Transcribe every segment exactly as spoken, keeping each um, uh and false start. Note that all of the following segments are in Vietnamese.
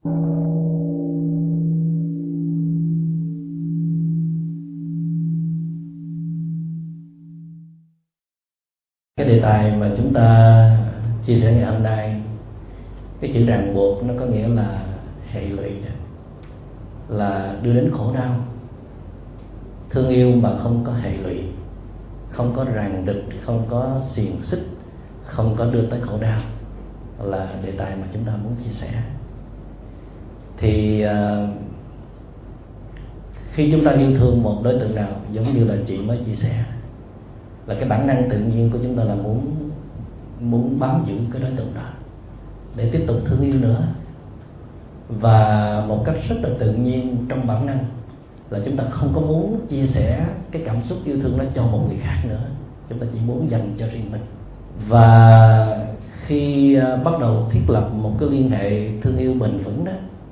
Cái đề tài mà chúng ta chia sẻ ngày hôm nay, cái chữ ràng buộc nó có nghĩa là hệ lụy, là đưa đến khổ đau. Thương yêu mà không có hệ lụy, không có ràng địch, không có xiềng xích, không có đưa tới khổ đau, là đề tài mà chúng ta muốn chia sẻ. Thì uh, khi chúng ta yêu thương một đối tượng nào, giống như là chị mới chia sẻ, là cái bản năng tự nhiên của chúng ta là muốn muốn bám giữ cái đối tượng đó để tiếp tục thương yêu nữa. Và một cách rất là tự nhiên trong bản năng là chúng ta không có muốn chia sẻ cái cảm xúc yêu thương đó cho một người khác nữa, chúng ta chỉ muốn dành cho riêng mình. Và khi bắt đầu thiết lập một cái liên hệ thương yêu bền vững đó,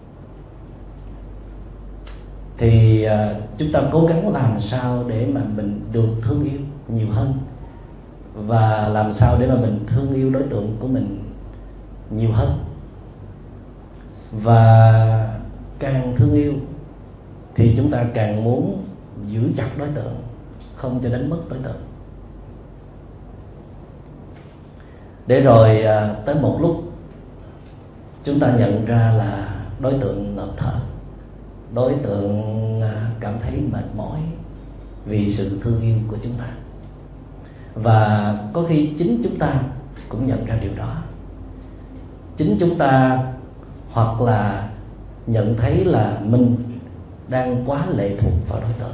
thì chúng ta cố gắng làm sao để mà mình được thương yêu nhiều hơn, và làm sao để mà mình thương yêu đối tượng của mình nhiều hơn. Và càng thương yêu thì chúng ta càng muốn giữ chặt đối tượng, không cho đánh mất đối tượng. Để rồi tới một lúc chúng ta nhận ra là đối tượng ngợp thở, đối tượng cảm thấy mệt mỏi vì sự thương yêu của chúng ta. Và có khi chính chúng ta cũng nhận ra điều đó. Chính chúng ta hoặc là nhận thấy là mình đang quá lệ thuộc vào đối tượng.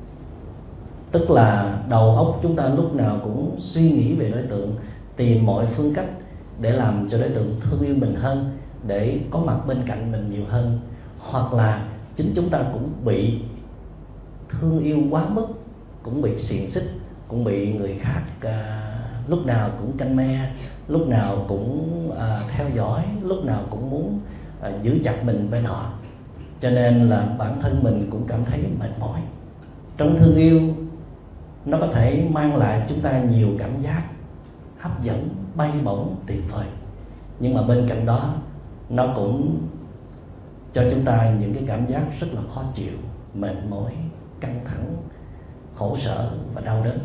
Tức là đầu óc chúng ta lúc nào cũng suy nghĩ về đối tượng, tìm mọi phương cách để làm cho đối tượng thương yêu mình hơn, để có mặt bên cạnh mình nhiều hơn. Hoặc là chính chúng ta cũng bị thương yêu quá mức, cũng bị xiềng xích, cũng bị người khác à, lúc nào cũng canh me, lúc nào cũng à, theo dõi, lúc nào cũng muốn à, giữ chặt mình bên họ. Cho nên là bản thân mình cũng cảm thấy mệt mỏi. Trong thương yêu, nó có thể mang lại chúng ta nhiều cảm giác hấp dẫn, bay bổng, tuyệt vời. Nhưng mà bên cạnh đó, nó cũng cho chúng ta những cái cảm giác rất là khó chịu, mệt mỏi, căng thẳng, khổ sở và đau đớn.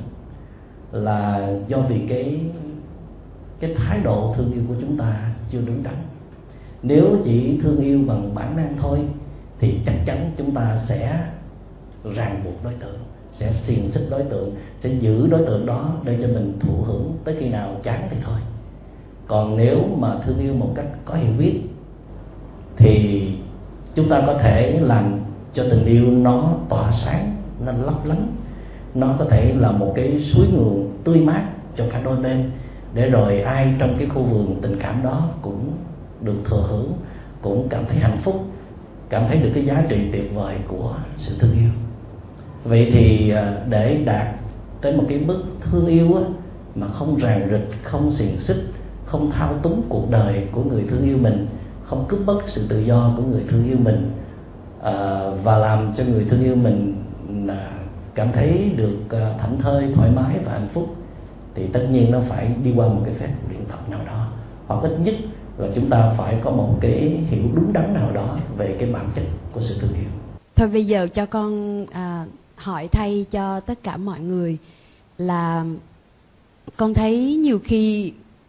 Là do vì cái cái thái độ thương yêu của chúng ta chưa đúng đắn. Nếu chỉ thương yêu bằng bản năng thôi thì chắc chắn chúng ta sẽ ràng buộc đối tượng, sẽ xiềng xích đối tượng, sẽ giữ đối tượng đó để cho mình thụ hưởng tới khi nào chán thì thôi. Còn nếu mà thương yêu một cách có hiểu biết thì chúng ta có thể làm cho tình yêu nó tỏa sáng, nó lấp lánh. Nó có thể là một cái suối nguồn tươi mát cho cả đôi bên, để rồi ai trong cái khu vườn tình cảm đó cũng được thừa hưởng, cũng cảm thấy hạnh phúc, cảm thấy được cái giá trị tuyệt vời của sự thương yêu. Vậy thì để đạt tới một cái mức thương yêu á, mà không ràng rịch, không xiềng xích, không thao túng cuộc đời của người thương yêu mình, không cướp mất sự tự do của người thương yêu mình, à, và làm cho người thương yêu mình à, cảm thấy được à, thảnh thơi, thoải mái và hạnh phúc, thì tất nhiên nó phải đi qua một cái phép luyện tập nào đó, hoặc ít nhất là chúng ta phải có một cái hiểu đúng đắn nào đó về cái bản chất của sự thương yêu. Thôi bây giờ cho con à, hỏi thay cho tất cả mọi người là con thấy nhiều khi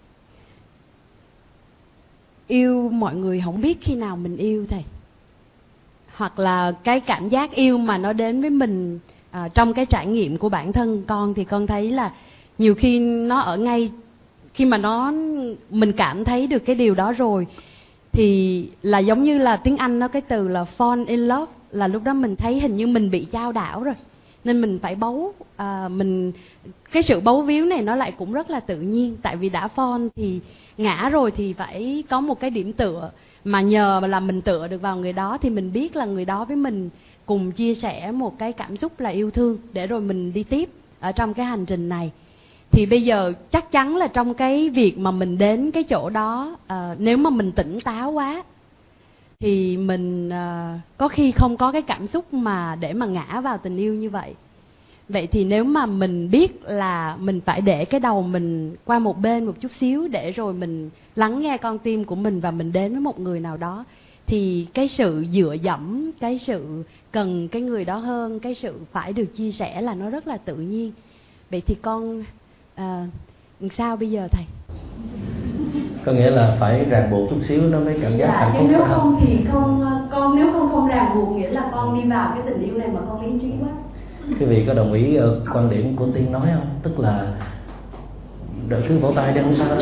yêu mọi người không biết khi nào mình yêu thầy, hoặc là cái cảm giác yêu mà nó đến với mình à, trong cái trải nghiệm của bản thân con thì con thấy là nhiều khi nó ở ngay khi mà nó mình cảm thấy được cái điều đó rồi thì là giống như là tiếng Anh nó cái từ là fall in love, là lúc đó mình thấy hình như mình bị chao đảo rồi, nên mình phải bấu à, mình cái sự bấu víu này nó lại cũng rất là tự nhiên, tại vì đã fall thì ngã rồi thì phải có một cái điểm tựa, mà nhờ là mình tựa được vào người đó thì mình biết là người đó với mình cùng chia sẻ một cái cảm xúc là yêu thương, để rồi mình đi tiếp ở trong cái hành trình này. Thì bây giờ chắc chắn là trong cái việc mà mình đến cái chỗ đó, à, nếu mà mình tỉnh táo quá thì mình à, có khi không có cái cảm xúc mà để mà ngã vào tình yêu như vậy. Vậy thì nếu mà mình biết là mình phải để cái đầu mình qua một bên một chút xíu để rồi mình lắng nghe con tim của mình và mình đến với một người nào đó, thì cái sự dựa dẫm, cái sự cần cái người đó hơn, cái sự phải được chia sẻ là nó rất là tự nhiên. Vậy thì con à, sao bây giờ thầy? Có nghĩa là phải ràng buộc chút xíu nó mới cảm giác dạ, hạnh phúc. Nếu không thì không, con nếu không không ràng buộc nghĩa là con đi vào cái tình yêu này mà con lý trí quá. Quý vị có đồng ý quan điểm của Tiên nói không? Tức là đợi cứ vỗ tay đi, không sao đâu.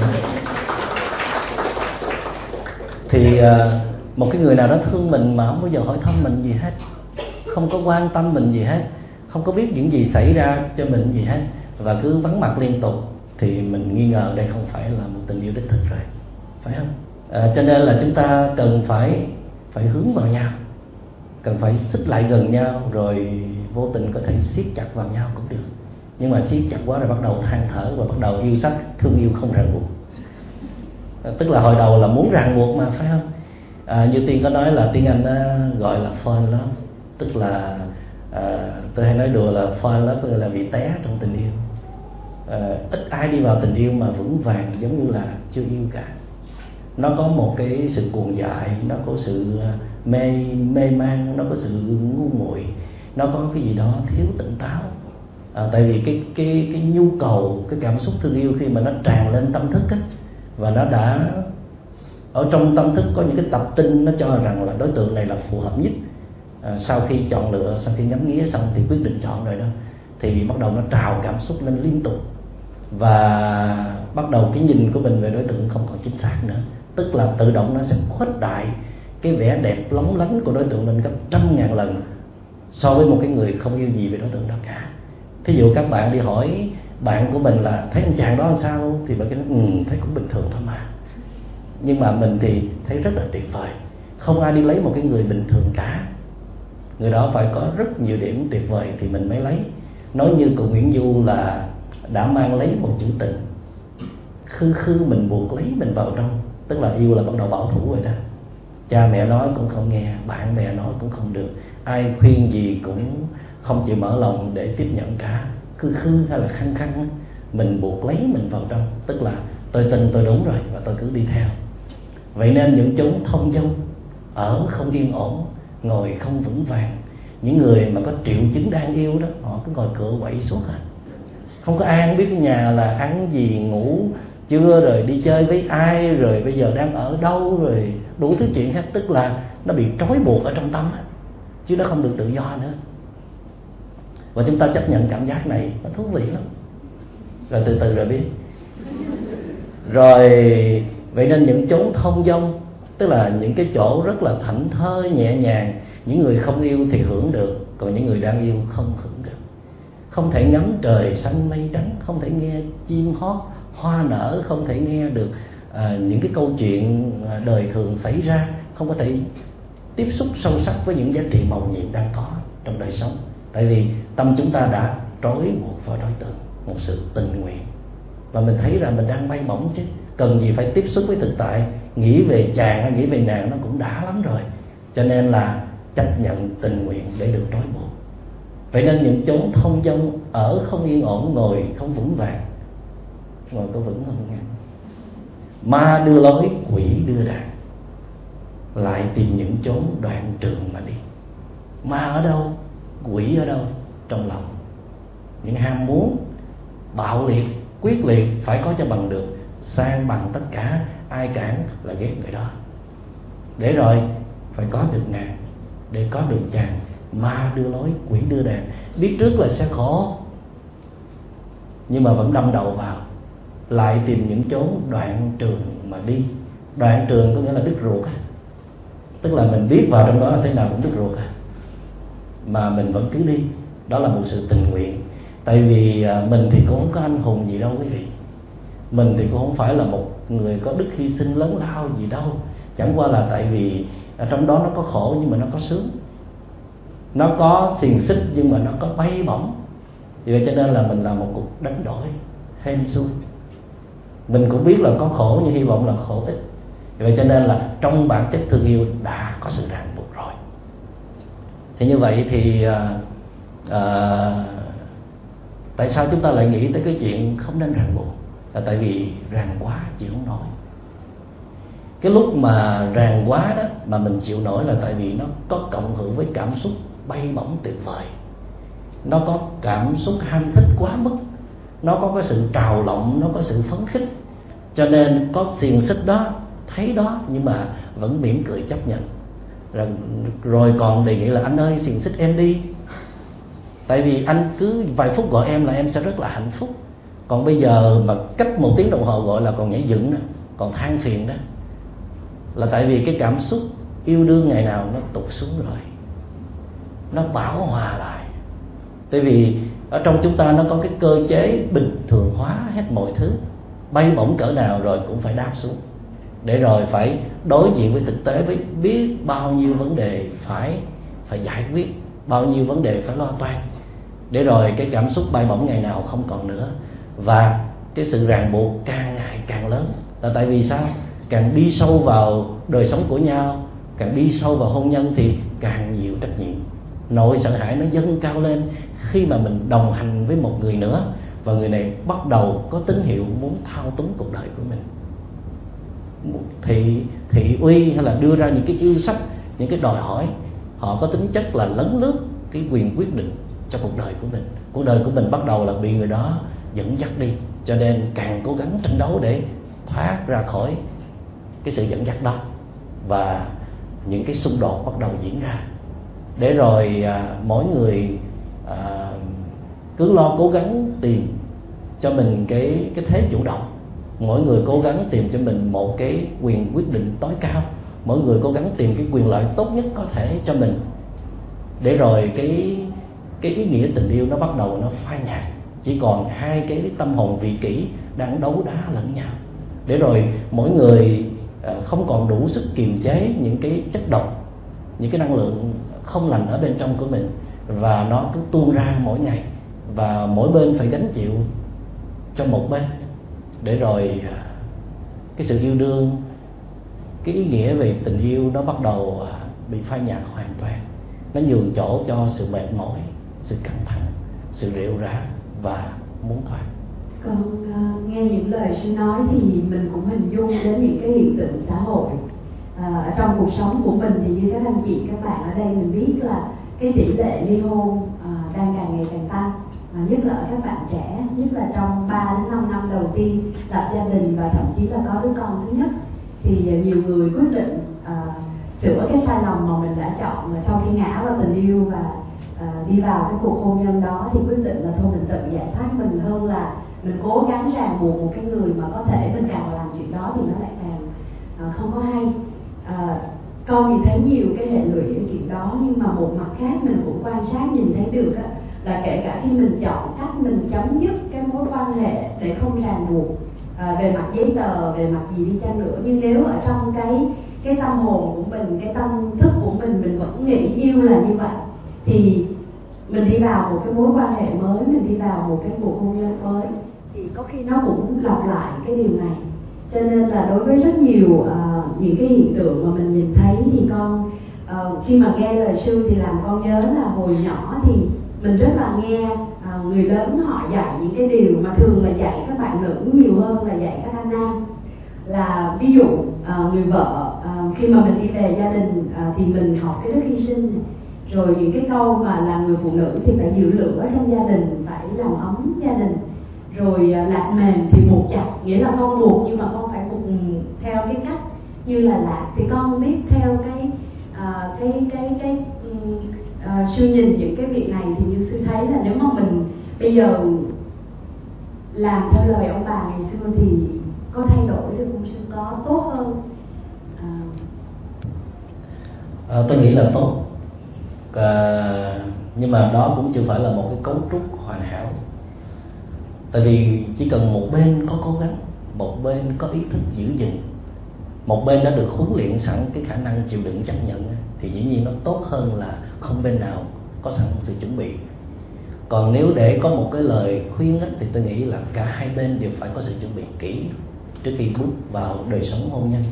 Thì một cái người nào đó thương mình mà không bao giờ hỏi thăm mình gì hết, không có quan tâm mình gì hết, không có biết những gì xảy ra cho mình gì hết, và cứ vắng mặt liên tục, thì mình nghi ngờ đây không phải là một tình yêu đích thực rồi, phải không? À, cho nên là chúng ta cần phải phải hướng vào nhau, cần phải xích lại gần nhau, rồi vô tình có thể siết chặt vào nhau cũng được. Nhưng mà siết chặt quá rồi bắt đầu than thở và bắt đầu yêu sách, thương yêu không ràng buộc. À, tức là hồi đầu là muốn ràng buộc mà, phải không? À, như Tiên có nói là tiếng Anh gọi là fall in love, tức là à, tôi hay nói đùa là fall in love là bị té trong tình yêu. À, ít ai đi vào tình yêu mà vững vàng giống như là chưa yêu cả. Nó có một cái sự cuồng dại, nó có sự mê mê man, nó có sự ngu muội, nó có cái gì đó thiếu tỉnh táo. À, tại vì cái cái cái nhu cầu, cái cảm xúc thương yêu khi mà nó tràn lên tâm thức á, và nó đã ở trong tâm thức có những cái tập tin nó cho rằng là đối tượng này là phù hợp nhất. À, sau khi chọn lựa, sau khi ngắm nghía xong thì quyết định chọn rồi đó, thì bắt đầu nó trào cảm xúc lên liên tục, và bắt đầu cái nhìn của mình về đối tượng không còn chính xác nữa. Tức là tự động nó sẽ khuếch đại cái vẻ đẹp lóng lánh của đối tượng lên gấp trăm ngàn lần so với một cái người không yêu gì về đối tượng đó cả. Thí dụ các bạn đi hỏi bạn của mình là thấy anh chàng đó làm sao, thì bạn cứ nói ừ, thấy cũng bình thường thôi mà. Nhưng mà mình thì thấy rất là tuyệt vời. Không ai đi lấy một cái người bình thường cả, người đó phải có rất nhiều điểm tuyệt vời thì mình mới lấy. Nói như cụ Nguyễn Du là đã mang lấy một chữ tình, khư khư mình buộc lấy mình vào trong. Tức là yêu là bắt đầu bảo thủ rồi đó. Cha mẹ nói cũng không nghe, bạn bè nói cũng không được, ai khuyên gì cũng không chịu mở lòng để tiếp nhận cả. Khư khư hay là khăng khăng, mình buộc lấy mình vào trong. Tức là tôi tin tôi đúng rồi và tôi cứ đi theo. Vậy nên những chốn thông dong, ở không yên ổn, ngồi không vững vàng, những người mà có triệu chứng đang yêu đó, họ cứ ngồi cửa quậy suốt à, không có an, biết cái nhà là ăn gì, ngủ chưa, rồi đi chơi với ai, rồi bây giờ đang ở đâu, rồi đủ thứ chuyện hết. Tức là nó bị trói buộc ở trong tâm á, chứ nó không được tự do nữa. Và chúng ta chấp nhận cảm giác này, nó thú vị lắm. Rồi từ từ rồi biết. Rồi vậy nên những chốn thông dong, tức là những cái chỗ rất là thảnh thơi nhẹ nhàng, những người không yêu thì hưởng được, còn những người đang yêu không hưởng được. Không thể ngắm trời xanh mây trắng, không thể nghe chim hót hoa nở, không thể nghe được à, những cái câu chuyện đời thường xảy ra, không có thể tiếp xúc sâu sắc với những giá trị màu nhiệm đang có trong đời sống. Tại vì tâm chúng ta đã trói buộc vào đối tượng, một sự tình nguyện, và mình thấy là mình đang bay bổng chứ, cần gì phải tiếp xúc với thực tại. Nghĩ về chàng hay nghĩ về nàng nó cũng đã lắm rồi, cho nên là chấp nhận tình nguyện để được trói buộc. Vậy nên những chốn thông dong, ở không yên ổn, ngồi không vững vàng. Ngồi có vững không nghe? Ma đưa lối, quỷ đưa đàn, lại tìm những chốn đoạn trường mà đi. Ma ở đâu, quỷ ở đâu? Trong lòng. Những ham muốn bạo liệt, quyết liệt, phải có cho bằng được, sang bằng tất cả, ai cản là ghét người đó. Để rồi phải có được nàng, để có được chàng. Ma đưa lối, quỷ đưa đàn, biết trước là sẽ khổ, nhưng mà vẫn đâm đầu vào, lại tìm những chốn đoạn trường mà đi. Đoạn trường có nghĩa là đứt ruột, tức là mình biết vào trong đó là thế nào cũng đứt ruột, mà mình vẫn cứ đi. Đó là một sự tình nguyện. Tại vì mình thì cũng không có anh hùng gì đâu quý vị, mình thì cũng không phải là một người có đức hy sinh lớn lao gì đâu. Chẳng qua là tại vì ở trong đó nó có khổ nhưng mà nó có sướng, nó có xiềng xích nhưng mà nó có bay bổng. Vì vậy cho nên là mình làm một cuộc đánh đổi hên xui. Mình cũng biết là có khổ nhưng hy vọng là khổ ít. Vì vậy cho nên là trong bản chất thương yêu đã có sự ràng buộc rồi. Thì như vậy thì à, à, Tại sao chúng ta lại nghĩ tới cái chuyện không nên ràng buộc? Là tại vì ràng quá chịu không nổi. Cái lúc mà ràng quá đó mà mình chịu nổi là tại vì nó có cộng hưởng với cảm xúc bay bổng tuyệt vời, nó có cảm xúc ham thích quá mức, nó có cái sự trào lộng, nó có sự phấn khích, cho nên có xiềng xích đó, thấy đó nhưng mà vẫn mỉm cười chấp nhận. Rồi, rồi còn đề nghị là anh ơi xiềng xích em đi, tại vì anh cứ vài phút gọi em là em sẽ rất là hạnh phúc. Còn bây giờ mà cách một tiếng đồng hồ gọi là còn nhảy dựng nè, còn than phiền đó, là tại vì cái cảm xúc yêu đương ngày nào nó tụt xuống rồi, nó bão hòa lại. Tại vì ở trong chúng ta nó có cái cơ chế bình thường hóa hết mọi thứ, bay bổng cỡ nào rồi cũng phải đáp xuống, để rồi phải đối diện với thực tế, với biết bao nhiêu vấn đề phải phải giải quyết, bao nhiêu vấn đề phải lo toan, để rồi cái cảm xúc bay bổng ngày nào không còn nữa. Và cái sự ràng buộc càng ngày càng lớn, là tại vì sao? Càng đi sâu vào đời sống của nhau, càng đi sâu vào hôn nhân thì càng nhiều trách nhiệm. Nỗi sợ hãi nó dâng cao lên khi mà mình đồng hành với một người nữa, và người này bắt đầu có tín hiệu muốn thao túng cuộc đời của mình, thị thị uy hay là đưa ra những cái yêu sách, những cái đòi hỏi, họ có tính chất là lấn lướt cái quyền quyết định cho cuộc đời của mình. Cuộc đời của mình bắt đầu là bị người đó dẫn dắt đi, cho nên càng cố gắng tranh đấu để thoát ra khỏi cái sự dẫn dắt đó, và những cái xung đột bắt đầu diễn ra. Để rồi à, mỗi người à, cứ lo cố gắng tìm cho mình cái cái thế chủ động, mỗi người cố gắng tìm cho mình một cái quyền quyết định tối cao, mỗi người cố gắng tìm cái quyền lợi tốt nhất có thể cho mình, để rồi cái cái ý nghĩa tình yêu nó bắt đầu nó phai nhạt, chỉ còn hai cái tâm hồn vị kỷ đang đấu đá lẫn nhau. Để rồi mỗi người không còn đủ sức kiềm chế những cái chất độc, những cái năng lượng không lành ở bên trong của mình, và nó cứ tuôn ra mỗi ngày, và mỗi bên phải gánh chịu cho một bên. Để rồi cái sự yêu đương, cái ý nghĩa về tình yêu nó bắt đầu bị phai nhạt hoàn toàn, nó nhường chỗ cho sự mệt mỏi, sự căng thẳng, sự rệu rã và muốn thoát. Con uh, nghe những lời sư nói thì mình cũng hình dung đến những cái hiện tượng xã hội uh, ở trong cuộc sống của mình. Thì như các anh chị các bạn ở đây mình biết là cái tỷ lệ ly hôn uh, đang càng ngày càng tăng, uh, nhất là ở các bạn trẻ, nhất là trong ba đến năm năm đầu tiên lập gia đình và thậm chí là có đứa con thứ nhất. Thì uh, nhiều người quyết định uh, sửa cái sai lầm mà mình đã chọn, là sau khi ngã vào tình yêu và uh, đi vào cái cuộc hôn nhân đó thì quyết định là thôi mình tự giải thoát mình, hơn là mình cố gắng ràng buộc một cái người mà có thể mình càng làm chuyện đó thì nó lại càng uh, không có hay. Uh, con thì thấy nhiều cái hệ lụy ở chuyện đó, nhưng mà một mặt khác mình cũng quan sát nhìn thấy được á, là kể cả khi mình chọn cách mình chấm dứt cái mối quan hệ để không ràng buộc uh, về mặt giấy tờ, về mặt gì đi chăng nữa, nhưng nếu ở trong cái cái tâm hồn của mình, cái tâm thức của mình mình vẫn nghĩ yêu là như vậy, thì mình đi vào một cái mối quan hệ mới, mình đi vào một cái cuộc hôn nhân mới, thì có khi nó cũng lặp lại cái điều này. Cho nên là đối với rất nhiều uh, những cái hiện tượng mà mình nhìn thấy thì con uh, khi mà nghe lời sư thì làm con nhớ là hồi nhỏ thì mình rất là nghe uh, người lớn họ dạy những cái điều mà thường là dạy các bạn nữ nhiều hơn là dạy các anh nam. Là ví dụ uh, người vợ uh, khi mà mình đi về gia đình uh, thì mình học cái đức hy sinh, rồi những cái câu mà là người phụ nữ thì phải giữ lửa trong gia đình, phải làm ấm gia đình, rồi lạc mềm thì buộc chặt, nghĩa là con buộc nhưng mà con phải buộc theo cái cách như là lạc. Thì con biết theo cái uh, cái cái cái uh, sư nhìn những cái việc này thì như sư thấy là nếu mà mình bây giờ làm theo lời ông bà ngày xưa thì có thay đổi được không sư, có tốt hơn? Uh... À, tôi nghĩ là tốt. À, nhưng mà đó cũng chưa phải là một cái cấu trúc hoàn hảo. Tại vì chỉ cần một bên có cố gắng, một bên có ý thức giữ gìn, một bên đã được huấn luyện sẵn cái khả năng chịu đựng chấp nhận, thì dĩ nhiên nó tốt hơn là không bên nào có sẵn sự chuẩn bị. Còn nếu để có một cái lời khuyên ấy, thì tôi nghĩ là cả hai bên đều phải có sự chuẩn bị kỹ trước khi bước vào đời sống hôn nhân.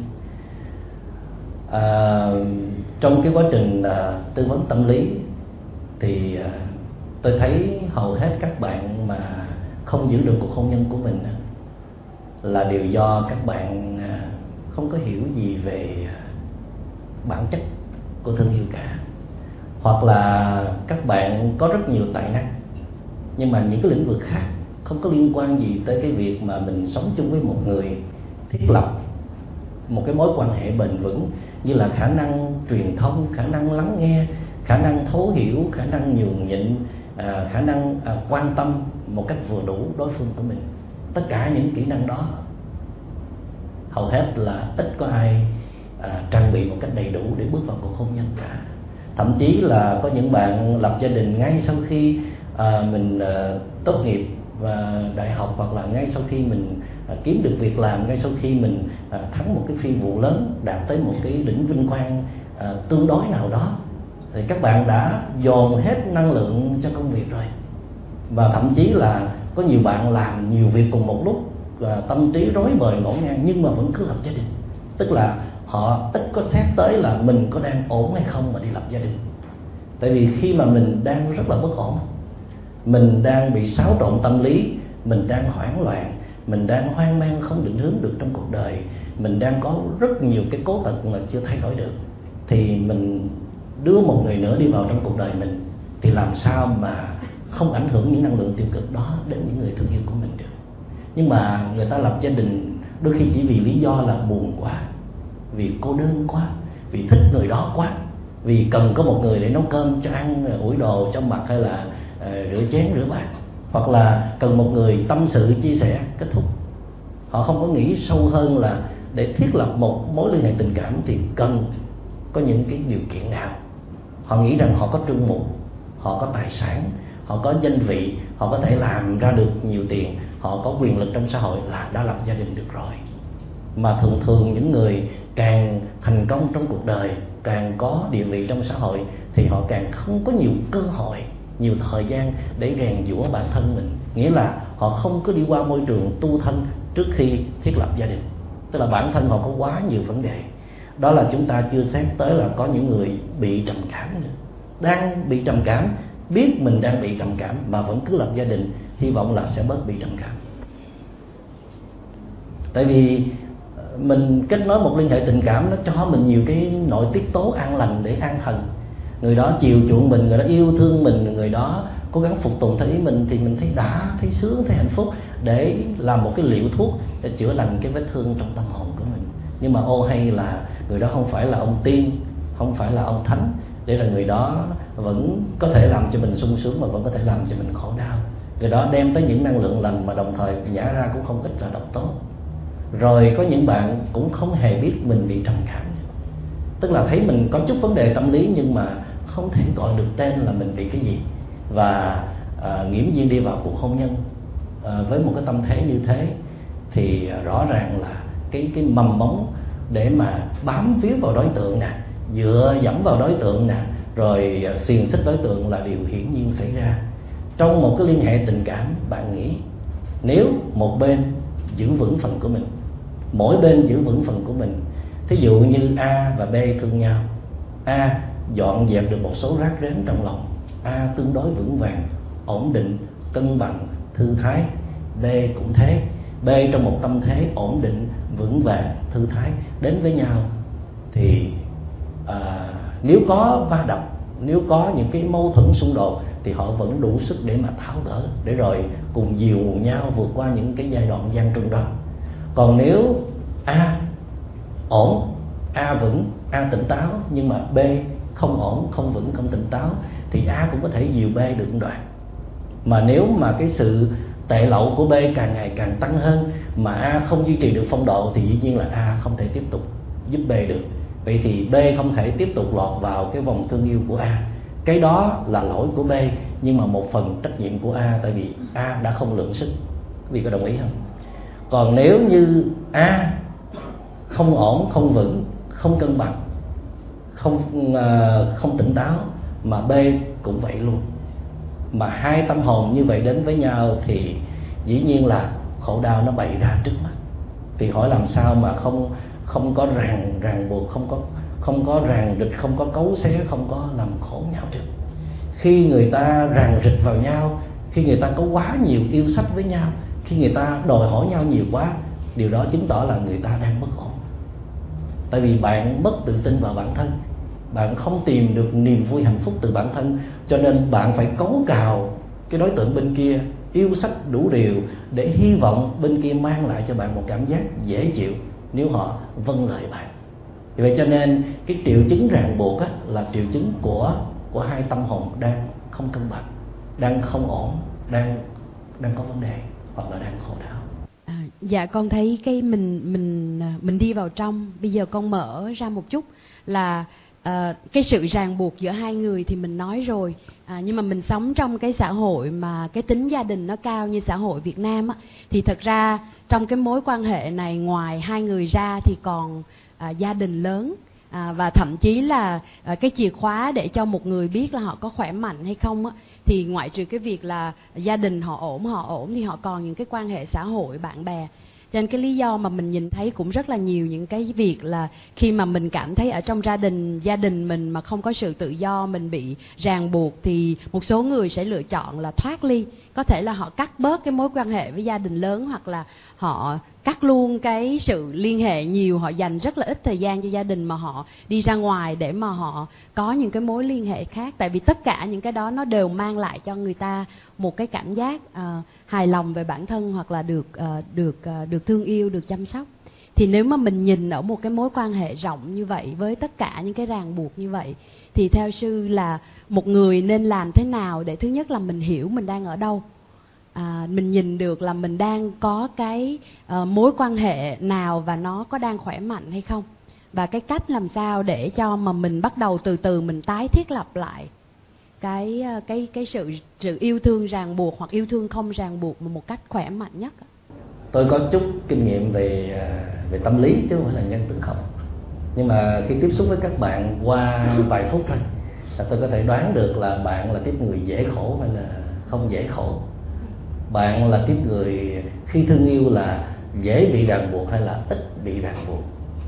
À, trong cái quá trình à, tư vấn tâm lý thì à, tôi thấy hầu hết các bạn mà không giữ được cuộc hôn nhân của mình là điều do các bạn không có hiểu gì về bản chất của thương yêu cả, hoặc là các bạn có rất nhiều tài năng nhưng mà những cái lĩnh vực khác không có liên quan gì tới cái việc mà mình sống chung với một người, thiết lập một cái mối quan hệ bền vững, như là khả năng truyền thông, khả năng lắng nghe, khả năng thấu hiểu, khả năng nhường nhịn, à, khả năng à, quan tâm một cách vừa đủ đối phương của mình. Tất cả những kỹ năng đó hầu hết là ít có ai à, trang bị một cách đầy đủ để bước vào cuộc hôn nhân cả. Thậm chí là có những bạn lập gia đình ngay sau khi à, mình à, tốt nghiệp và đại học, hoặc là ngay sau khi mình à, kiếm được việc làm, ngay sau khi mình à, thắng một cái phi vụ lớn, đạt tới một cái đỉnh vinh quang à, tương đối nào đó, thì các bạn đã dồn hết năng lượng cho công việc rồi. Và thậm chí là có nhiều bạn làm nhiều việc cùng một lúc, à, tâm trí rối bời ngổn ngang, nhưng mà vẫn cứ lập gia đình. Tức là họ ít có xét tới là mình có đang ổn hay không mà đi lập gia đình. Tại vì khi mà mình đang rất là bất ổn, mình đang bị xáo trộn tâm lý, mình đang hoảng loạn, mình đang hoang mang không định hướng được trong cuộc đời, mình đang có rất nhiều cái cố tật mà chưa thay đổi được, thì mình đưa một người nữa đi vào trong cuộc đời mình, thì làm sao mà không ảnh hưởng những năng lượng tiêu cực đó đến những người thương yêu của mình được. Nhưng mà người ta lập gia đình đôi khi chỉ vì lý do là buồn quá, vì cô đơn quá, vì thích người đó quá, vì cần có một người để nấu cơm cho ăn, ủi đồ cho mặc, hay là uh, rửa chén rửa bát, hoặc là cần một người tâm sự chia sẻ, kết thúc. Họ không có nghĩ sâu hơn là để thiết lập một mối liên hệ tình cảm thì cần có những cái điều kiện nào. Họ nghĩ rằng họ có trương mục, họ có tài sản, họ có danh vị, họ có thể làm ra được nhiều tiền, họ có quyền lực trong xã hội là đã lập gia đình được rồi. Mà thường thường những người càng thành công trong cuộc đời, càng có địa vị trong xã hội, thì họ càng không có nhiều cơ hội, nhiều thời gian để rèn giũa bản thân mình. Nghĩa là họ không có đi qua môi trường tu thân trước khi thiết lập gia đình. Tức là bản thân họ có quá nhiều vấn đề. Đó là chúng ta chưa xét tới là có những người bị trầm cảm nữa. Đang bị trầm cảm, biết mình đang bị trầm cảm mà vẫn cứ lập gia đình, hy vọng là sẽ bớt bị trầm cảm. Tại vì mình kết nối một liên hệ tình cảm, nó cho mình nhiều cái nội tiết tố an lành để an thần. Người đó chiều chuộng mình, người đó yêu thương mình, người đó cố gắng phục tùng theo ý mình, thì mình thấy đã, thấy sướng, thấy hạnh phúc, để làm một cái liệu thuốc để chữa lành cái vết thương trong tâm hồn của mình. Nhưng mà ô hay là người đó không phải là ông tiên, không phải là ông thánh, để là người đó vẫn có thể làm cho mình sung sướng mà vẫn có thể làm cho mình khổ đau. Người đó đem tới những năng lượng lành mà đồng thời nhả ra cũng không ít là độc tố. Rồi có những bạn cũng không hề biết mình bị trầm cảm, tức là thấy mình có chút vấn đề tâm lý nhưng mà không thể gọi được tên là mình bị cái gì. Và à, nghiễm nhiên đi vào cuộc hôn nhân à, với một cái tâm thế như thế, thì à, rõ ràng là cái cái mầm móng để mà bám víu vào đối tượng nè, dựa dẫm vào đối tượng nè, rồi à, xiềng xích đối tượng là điều hiển nhiên xảy ra. Trong một cái liên hệ tình cảm, bạn nghĩ nếu một bên giữ vững phần của mình, mỗi bên giữ vững phần của mình, thí dụ như A và B thương nhau, A dọn dẹp được một số rác rến trong lòng, A tương đối vững vàng, ổn định, cân bằng, thư thái, B cũng thế, B trong một tâm thế ổn định, vững vàng, thư thái đến với nhau, thì à, nếu có va đập, nếu có những cái mâu thuẫn xung đột, thì họ vẫn đủ sức để mà tháo gỡ, để rồi cùng dìu nhau vượt qua những cái giai đoạn gian truân đó. Còn nếu A ổn, A vững, A tỉnh táo, nhưng mà B không ổn, không vững, không tỉnh táo, thì A cũng có thể dìu B được một đoạn. Mà nếu mà cái sự tệ lậu của B càng ngày càng tăng hơn, mà A không duy trì được phong độ, thì dĩ nhiên là A không thể tiếp tục giúp B được. Vậy thì B không thể tiếp tục lọt vào cái vòng thương yêu của A. Cái đó là lỗi của B, nhưng mà một phần trách nhiệm của A, tại vì A đã không lượng sức. Quý vị có đồng ý không? Còn nếu như A không ổn, không vững, không cân bằng, không uh, không tỉnh táo, mà B cũng vậy luôn, mà hai tâm hồn như vậy đến với nhau, thì dĩ nhiên là khổ đau nó bày ra trước mắt. Thì hỏi làm sao mà không không có ràng ràng buộc, không có không có ràng địch, không có cấu xé, không có làm khổ nhau được. khi người ta ràng rịch vào nhau, khi người ta có quá nhiều yêu sách với nhau, khi người ta đòi hỏi nhau nhiều quá, điều đó chứng tỏ là người ta đang bất ổn. Tại vì bạn mất tự tin vào bản thân, bạn không tìm được niềm vui hạnh phúc từ bản thân, cho nên bạn phải cấu cào cái đối tượng bên kia yêu sách đủ điều để hy vọng bên kia mang lại cho bạn một cảm giác dễ chịu nếu họ vâng lời bạn. Vì vậy cho nên cái triệu chứng ràng buộc á, là triệu chứng của của hai tâm hồn đang không cân bằng, đang không ổn, đang đang có vấn đề hoặc là đang khổ đau. À, dạ con thấy cái mình mình mình đi vào trong, bây giờ con mở ra một chút là à, cái sự ràng buộc giữa hai người thì mình nói rồi, à, nhưng mà mình sống trong cái xã hội mà cái tính gia đình nó cao như xã hội Việt Nam á, thì thật ra trong cái mối quan hệ này ngoài hai người ra thì còn à, gia đình lớn. À, và thậm chí là à, cái chìa khóa để cho một người biết là họ có khỏe mạnh hay không á, thì ngoại trừ cái việc là gia đình họ ổn họ ổn thì họ còn những cái quan hệ xã hội bạn bè. Cho nên cái lý do mà mình nhìn thấy cũng rất là nhiều những cái việc là khi mà mình cảm thấy ở trong gia đình gia đình mình mà không có sự tự do, mình bị ràng buộc, thì một số người sẽ lựa chọn là thoát ly. Có thể là họ cắt bớt cái mối quan hệ với gia đình lớn, hoặc là họ cắt luôn cái sự liên hệ nhiều, họ dành rất là ít thời gian cho gia đình mà họ đi ra ngoài để mà họ có những cái mối liên hệ khác. Tại vì tất cả những cái đó nó đều mang lại cho người ta một cái cảm giác uh, hài lòng về bản thân, hoặc là được uh, được uh, được thương yêu, được chăm sóc. Thì nếu mà mình nhìn ở một cái mối quan hệ rộng như vậy với tất cả những cái ràng buộc như vậy, thì theo sư là một người nên làm thế nào để thứ nhất là mình hiểu mình đang ở đâu, à, mình nhìn được là mình đang có cái uh, mối quan hệ nào và nó có đang khỏe mạnh hay không, và cái cách làm sao để cho mà mình bắt đầu từ từ mình tái thiết lập lại cái cái cái sự sự yêu thương ràng buộc hoặc yêu thương không ràng buộc mà một cách khỏe mạnh nhất. Tôi có chút kinh nghiệm về về tâm lý chứ không phải là nhân tử học, nhưng mà khi tiếp xúc với các bạn qua vài phút thôi là tôi có thể đoán được là bạn là tiếp người dễ khổ hay là không dễ khổ. Bạn là tiếp người khi thương yêu là dễ bị ràng buộc hay là ít bị ràng buộc.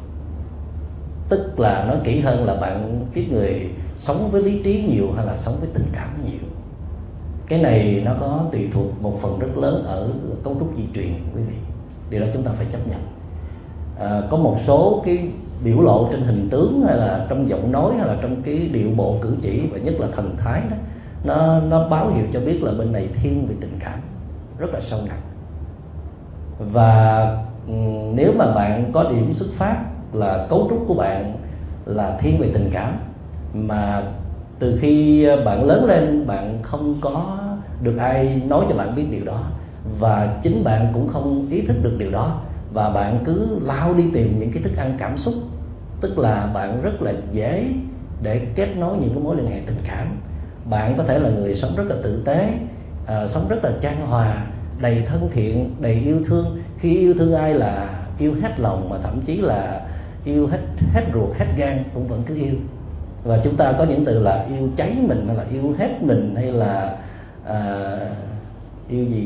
Tức là nói kỹ hơn là bạn tiếp người sống với lý trí nhiều hay là sống với tình cảm nhiều. Cái này nó có tùy thuộc một phần rất lớn ở cấu trúc di truyền, quý vị. Điều đó chúng ta phải chấp nhận. À, có một số cái biểu lộ trên hình tướng hay là trong giọng nói hay là trong cái điệu bộ cử chỉ và nhất là thần thái đó, nó nó báo hiệu cho biết là bên này thiên về tình cảm rất là sâu nặng. Và um, nếu mà bạn có điểm xuất phát là cấu trúc của bạn là thiên về tình cảm, mà từ khi bạn lớn lên bạn không có được ai nói cho bạn biết điều đó, và chính bạn cũng không ý thức được điều đó, và bạn cứ lao đi tìm những cái thức ăn cảm xúc, tức là bạn rất là dễ để kết nối những cái mối liên hệ tình cảm. Bạn có thể là người sống rất là tử tế, à, sống rất là chan hòa, đầy thân thiện, đầy yêu thương. Khi yêu thương ai là yêu hết lòng, mà thậm chí là yêu hết hết ruột hết gan cũng vẫn cứ yêu. Và chúng ta có những từ là yêu cháy mình, hay là yêu hết mình, hay là à, yêu gì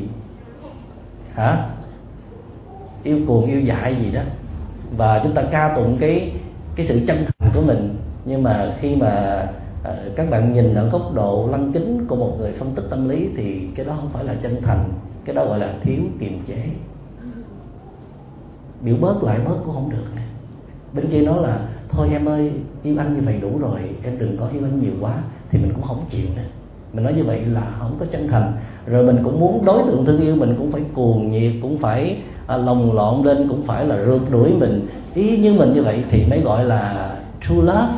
hả yêu cuồng yêu dại gì đó, và chúng ta ca tụng cái cái sự chân thành của mình. Nhưng mà khi mà à, các bạn nhìn ở góc độ lăng kính của một người phân tích tâm lý thì cái đó không phải là chân thành, cái đó gọi là thiếu kiềm chế. Biểu bớt lại bớt cũng không được. Bên kia nói là thôi em ơi, yêu anh như vậy đủ rồi, em đừng có yêu anh nhiều quá, thì mình cũng không chịu nữa. Mình nói như vậy là không có chân thành. Rồi mình cũng muốn đối tượng thương yêu mình cũng phải cuồng nhiệt, cũng phải à, lồng lộn lên, cũng phải là rượt đuổi mình ý như mình như vậy thì mới gọi là true love.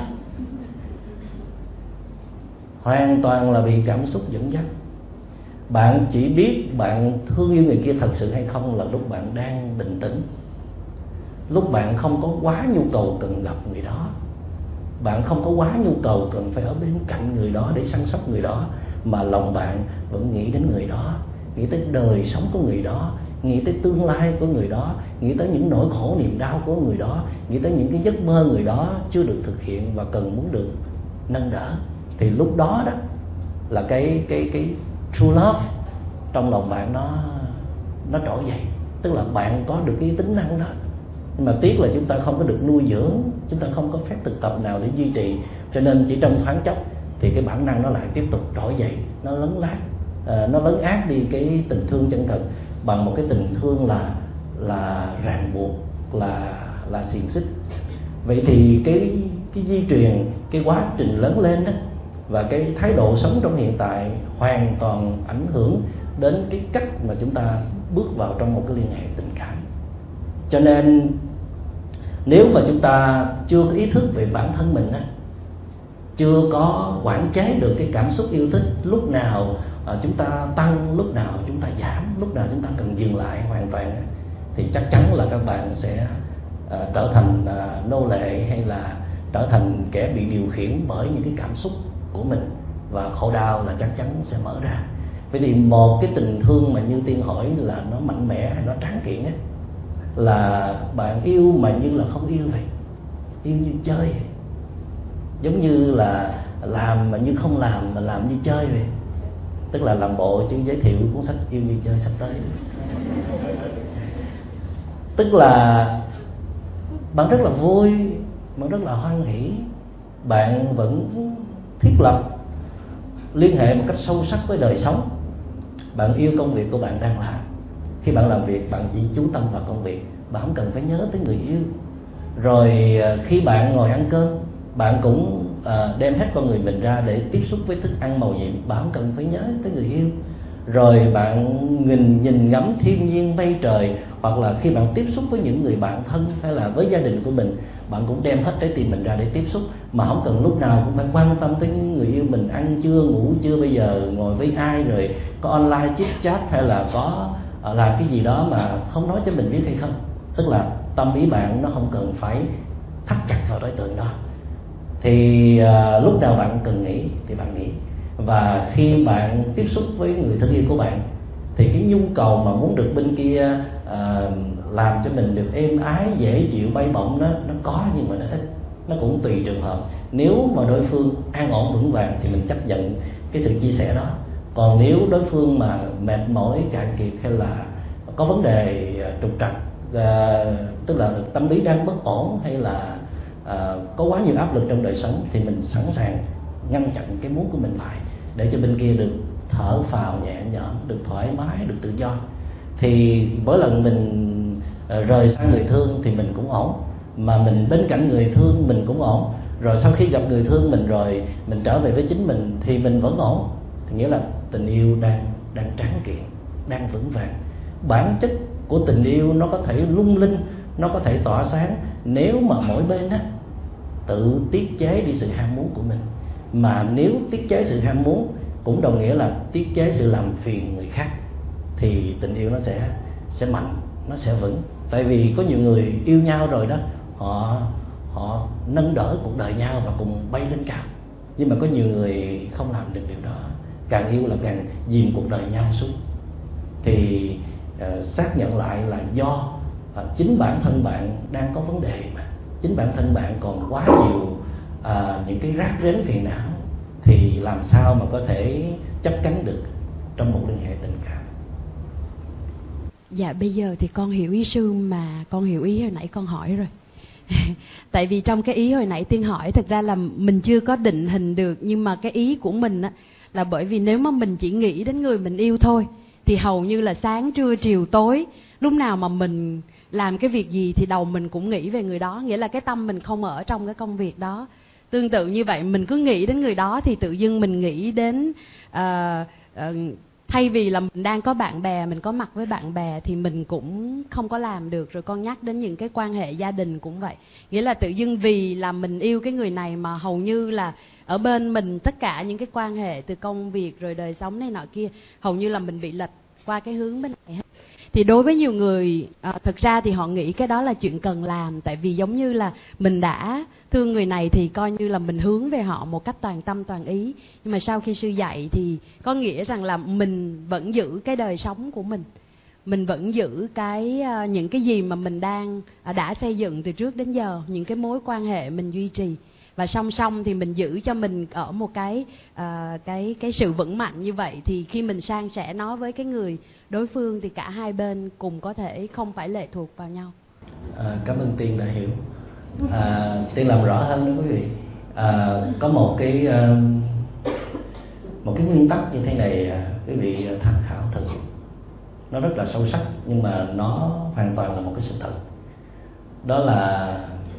Hoàn toàn là bị cảm xúc dẫn dắt. Bạn chỉ biết bạn thương yêu người kia thật sự hay không là lúc bạn đang bình tĩnh, lúc bạn không có quá nhu cầu cần gặp người đó, bạn không có quá nhu cầu cần phải ở bên cạnh người đó để săn sóc người đó, mà lòng bạn vẫn nghĩ đến người đó, nghĩ tới đời sống của người đó, nghĩ tới tương lai của người đó, nghĩ tới những nỗi khổ niềm đau của người đó, nghĩ tới những cái giấc mơ người đó chưa được thực hiện và cần muốn được nâng đỡ. Thì lúc đó đó là cái cái cái true love trong lòng bạn nó nó trỗi dậy. Tức là bạn có được cái tính năng đó, nhưng mà tiếc là chúng ta không có được nuôi dưỡng, chúng ta không có phép thực tập nào để duy trì, cho nên chỉ trong thoáng chốc thì cái bản năng nó lại tiếp tục trỗi dậy, nó lấn lát, à, nó lấn át đi cái tình thương chân thật bằng một cái tình thương là là ràng buộc, là là xiềng xích. Vậy thì cái cái di truyền, cái quá trình lớn lên đó và cái thái độ sống trong hiện tại hoàn toàn ảnh hưởng đến cái cách mà chúng ta bước vào trong một cái liên hệ tình cảm. Cho nên nếu mà chúng ta chưa có ý thức về bản thân mình á, chưa có quản chế được cái cảm xúc yêu thích, lúc nào chúng ta tăng, lúc nào chúng ta giảm, lúc nào chúng ta cần dừng lại hoàn toàn, thì chắc chắn là các bạn sẽ uh, trở thành uh, nô lệ, hay là trở thành kẻ bị điều khiển bởi những cái cảm xúc của mình, và khổ đau là chắc chắn sẽ mở ra. Vậy thì một cái tình thương mà như Tiên hỏi là nó mạnh mẽ hay nó tráng kiện ấy, là bạn yêu mà như là không yêu vậy, yêu như chơi vậy. Giống như là làm mà như không làm, mà làm như chơi vậy. Tức là làm bộ chứ giới thiệu cuốn sách Yêu Như Chơi sắp tới. Tức là bạn rất là vui, bạn rất là hoan hỷ, bạn vẫn thiết lập liên hệ một cách sâu sắc với đời sống. Bạn yêu công việc của bạn đang làm. Khi bạn làm việc, bạn chỉ chú tâm vào công việc, bạn không cần phải nhớ tới người yêu. Rồi khi bạn ngồi ăn cơm, bạn cũng à, đem hết con người mình ra để tiếp xúc với thức ăn màu nhiệm, bạn không cần phải nhớ tới người yêu. Rồi bạn nhìn, nhìn ngắm thiên nhiên mây trời, hoặc là khi bạn tiếp xúc với những người bạn thân hay là với gia đình của mình, bạn cũng đem hết trái tim mình ra để tiếp xúc, mà không cần lúc nào cũng phải quan tâm tới người yêu mình ăn chưa, ngủ chưa, bây giờ ngồi với ai, rồi có online chit chat hay là có làm cái gì đó mà không nói cho mình biết hay không. Tức là tâm ý bạn nó không cần phải thắt chặt vào đối tượng đó. Thì à, lúc nào bạn cần nghĩ thì bạn nghĩ. Và khi bạn tiếp xúc với người thân yêu của bạn, thì cái nhu cầu mà muốn được bên kia à, làm cho mình được êm ái, dễ chịu, bay bổng, nó nó có, nhưng mà nó ít, nó cũng tùy trường hợp. Nếu mà đối phương an ổn vững vàng thì mình chấp nhận cái sự chia sẻ đó. Còn nếu đối phương mà mệt mỏi, cạn kiệt, hay là có vấn đề trục trặc, à, tức là tâm lý đang bất ổn, hay là à, có quá nhiều áp lực trong đời sống, thì mình sẵn sàng ngăn chặn cái muốn của mình lại, để cho bên kia được thở phào nhẹ nhõm, được thoải mái, được tự do. Thì mỗi lần mình rời xa người thương thì mình cũng ổn, mà mình bên cạnh người thương mình cũng ổn. Rồi sau khi gặp người thương mình rồi, mình trở về với chính mình thì mình vẫn ổn. Thì nghĩa là tình yêu đang đang tráng kiện, đang vững vàng. Bản chất của tình yêu nó có thể lung linh, nó có thể tỏa sáng nếu mà mỗi bên á tự tiết chế đi sự ham muốn của mình. Mà nếu tiết chế sự ham muốn cũng đồng nghĩa là tiết chế sự làm phiền người khác, thì tình yêu nó sẽ sẽ mạnh, nó sẽ vững. Tại vì có nhiều người yêu nhau rồi đó, họ họ nâng đỡ cuộc đời nhau và cùng bay lên cao. Nhưng mà có nhiều người không làm được điều đó, càng yêu là càng dìm cuộc đời nhau xuống. Thì uh, xác nhận lại là do uh, chính bản thân bạn đang có vấn đề, mà chính bản thân bạn còn quá nhiều uh, những cái rác rến phiền não, thì làm sao mà có thể chấp cánh được trong một liên hệ tình cảm. Dạ bây giờ thì con hiểu ý sư, mà con hiểu ý hồi nãy con hỏi rồi. Tại vì trong cái ý hồi nãy Tiên hỏi, thực ra là mình chưa có định hình được. Nhưng mà cái ý của mình á, là bởi vì nếu mà mình chỉ nghĩ đến người mình yêu thôi, thì hầu như là sáng, trưa, chiều, tối, lúc nào mà mình làm cái việc gì thì đầu mình cũng nghĩ về người đó. Nghĩa là cái tâm mình không ở trong cái công việc đó. Tương tự như vậy, mình cứ nghĩ đến người đó thì tự dưng mình nghĩ đến uh, uh, thay vì là mình đang có bạn bè, mình có mặt với bạn bè thì mình cũng không có làm được. Rồi con nhắc đến những cái quan hệ gia đình cũng vậy. Nghĩa là tự dưng vì là mình yêu cái người này mà hầu như là ở bên mình tất cả những cái quan hệ từ công việc rồi đời sống này nọ kia, hầu như là mình bị lệch qua cái hướng bên này hết. Thì đối với nhiều người à, thực ra thì họ nghĩ cái đó là chuyện cần làm. Tại vì giống như là mình đã thương người này thì coi như là mình hướng về họ một cách toàn tâm toàn ý. Nhưng mà sau khi sư dạy thì có nghĩa rằng là mình vẫn giữ cái đời sống của mình, mình vẫn giữ cái những cái gì mà mình đang đã xây dựng từ trước đến giờ, những cái mối quan hệ mình duy trì. Và song song thì mình giữ cho mình ở một cái uh, cái cái sự vững mạnh như vậy, thì khi mình san sẻ nó với cái người đối phương thì cả hai bên cùng có thể không phải lệ thuộc vào nhau. À, cảm ơn Tiên đã hiểu. À, Tiên làm rõ hơn đó quý vị. À, có một cái uh, Một cái nguyên tắc như thế này quý vị tham khảo thử, nó rất là sâu sắc nhưng mà nó hoàn toàn là một cái sự thật. Đó là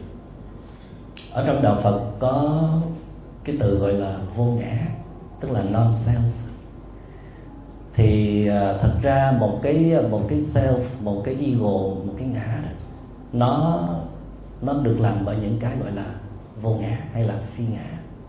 ở trong đạo Phật có cái từ gọi là vô ngã, tức là non self. Thì thật ra một cái một cái self, một cái ego, một cái ngã đó, nó nó được làm bởi những cái gọi là vô ngã hay là phi ngã.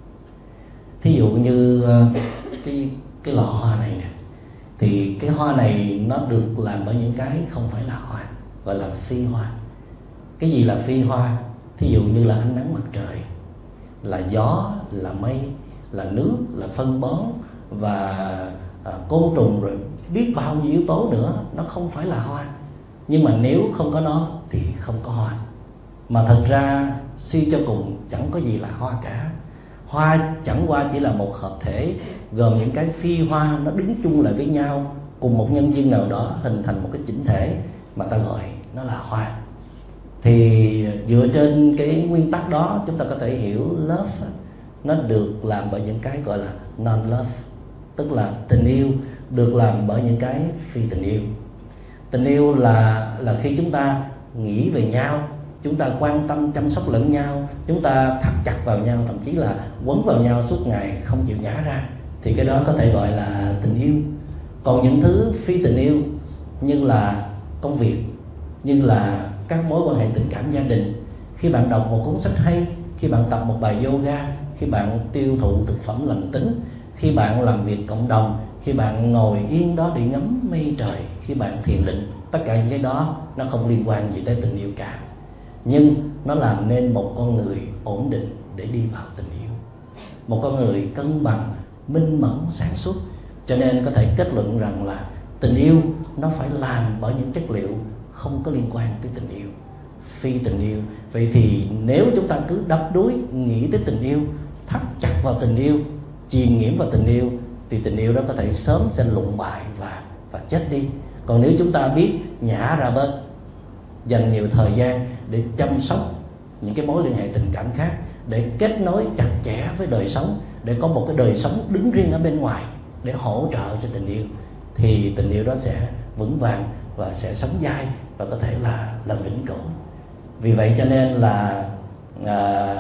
Thí dụ như cái cái lọ hoa này nè, thì cái hoa này nó được làm bởi những cái không phải là hoa, gọi là phi hoa. Cái gì là phi hoa? Thí dụ như là ánh nắng mặt trời, là gió, là mây, là nước, là phân bón và à, côn trùng, rồi biết bao nhiêu yếu tố nữa, nó không phải là hoa. Nhưng mà nếu không có nó thì không có hoa. Mà thật ra suy cho cùng chẳng có gì là hoa cả. Hoa chẳng qua chỉ là một hợp thể gồm những cái phi hoa, nó đứng chung lại với nhau cùng một nhân duyên nào đó hình thành một cái chỉnh thể mà ta gọi nó là hoa. Thì dựa trên cái nguyên tắc đó chúng ta có thể hiểu love nó được làm bởi những cái gọi là non-love, tức là tình yêu được làm bởi những cái phi tình yêu. Tình yêu là là khi chúng ta nghĩ về nhau, chúng ta quan tâm chăm sóc lẫn nhau, chúng ta thắt chặt vào nhau, thậm chí là quấn vào nhau suốt ngày không chịu nhả ra, thì cái đó có thể gọi là tình yêu. Còn những thứ phi tình yêu như là công việc, như là các mối quan hệ tình cảm gia đình, khi bạn đọc một cuốn sách hay, khi bạn tập một bài yoga, khi bạn tiêu thụ thực phẩm lành tính, khi bạn làm việc cộng đồng, khi bạn ngồi yên đó để ngắm mây trời, khi bạn thiền định, tất cả những cái đó nó không liên quan gì tới tình yêu cả. Nhưng nó làm nên một con người ổn định để đi vào tình yêu, một con người cân bằng, minh mẫn, sáng suốt. Cho nên có thể kết luận rằng là tình yêu nó phải làm bởi những chất liệu không có liên quan tới tình yêu, phi tình yêu. Vậy thì nếu chúng ta cứ đắm đuối nghĩ tới tình yêu, thắt chặt vào tình yêu, chìm nghiễm vào tình yêu, thì tình yêu đó có thể sớm sẽ lụng bại và và chết đi. Còn nếu chúng ta biết nhả ra bớt, dành nhiều thời gian để chăm sóc những cái mối liên hệ tình cảm khác, để kết nối chặt chẽ với đời sống, để có một cái đời sống đứng riêng ở bên ngoài để hỗ trợ cho tình yêu, thì tình yêu đó sẽ vững vàng và sẽ sống dai và có thể là là vĩnh cửu. Vì vậy cho nên là à,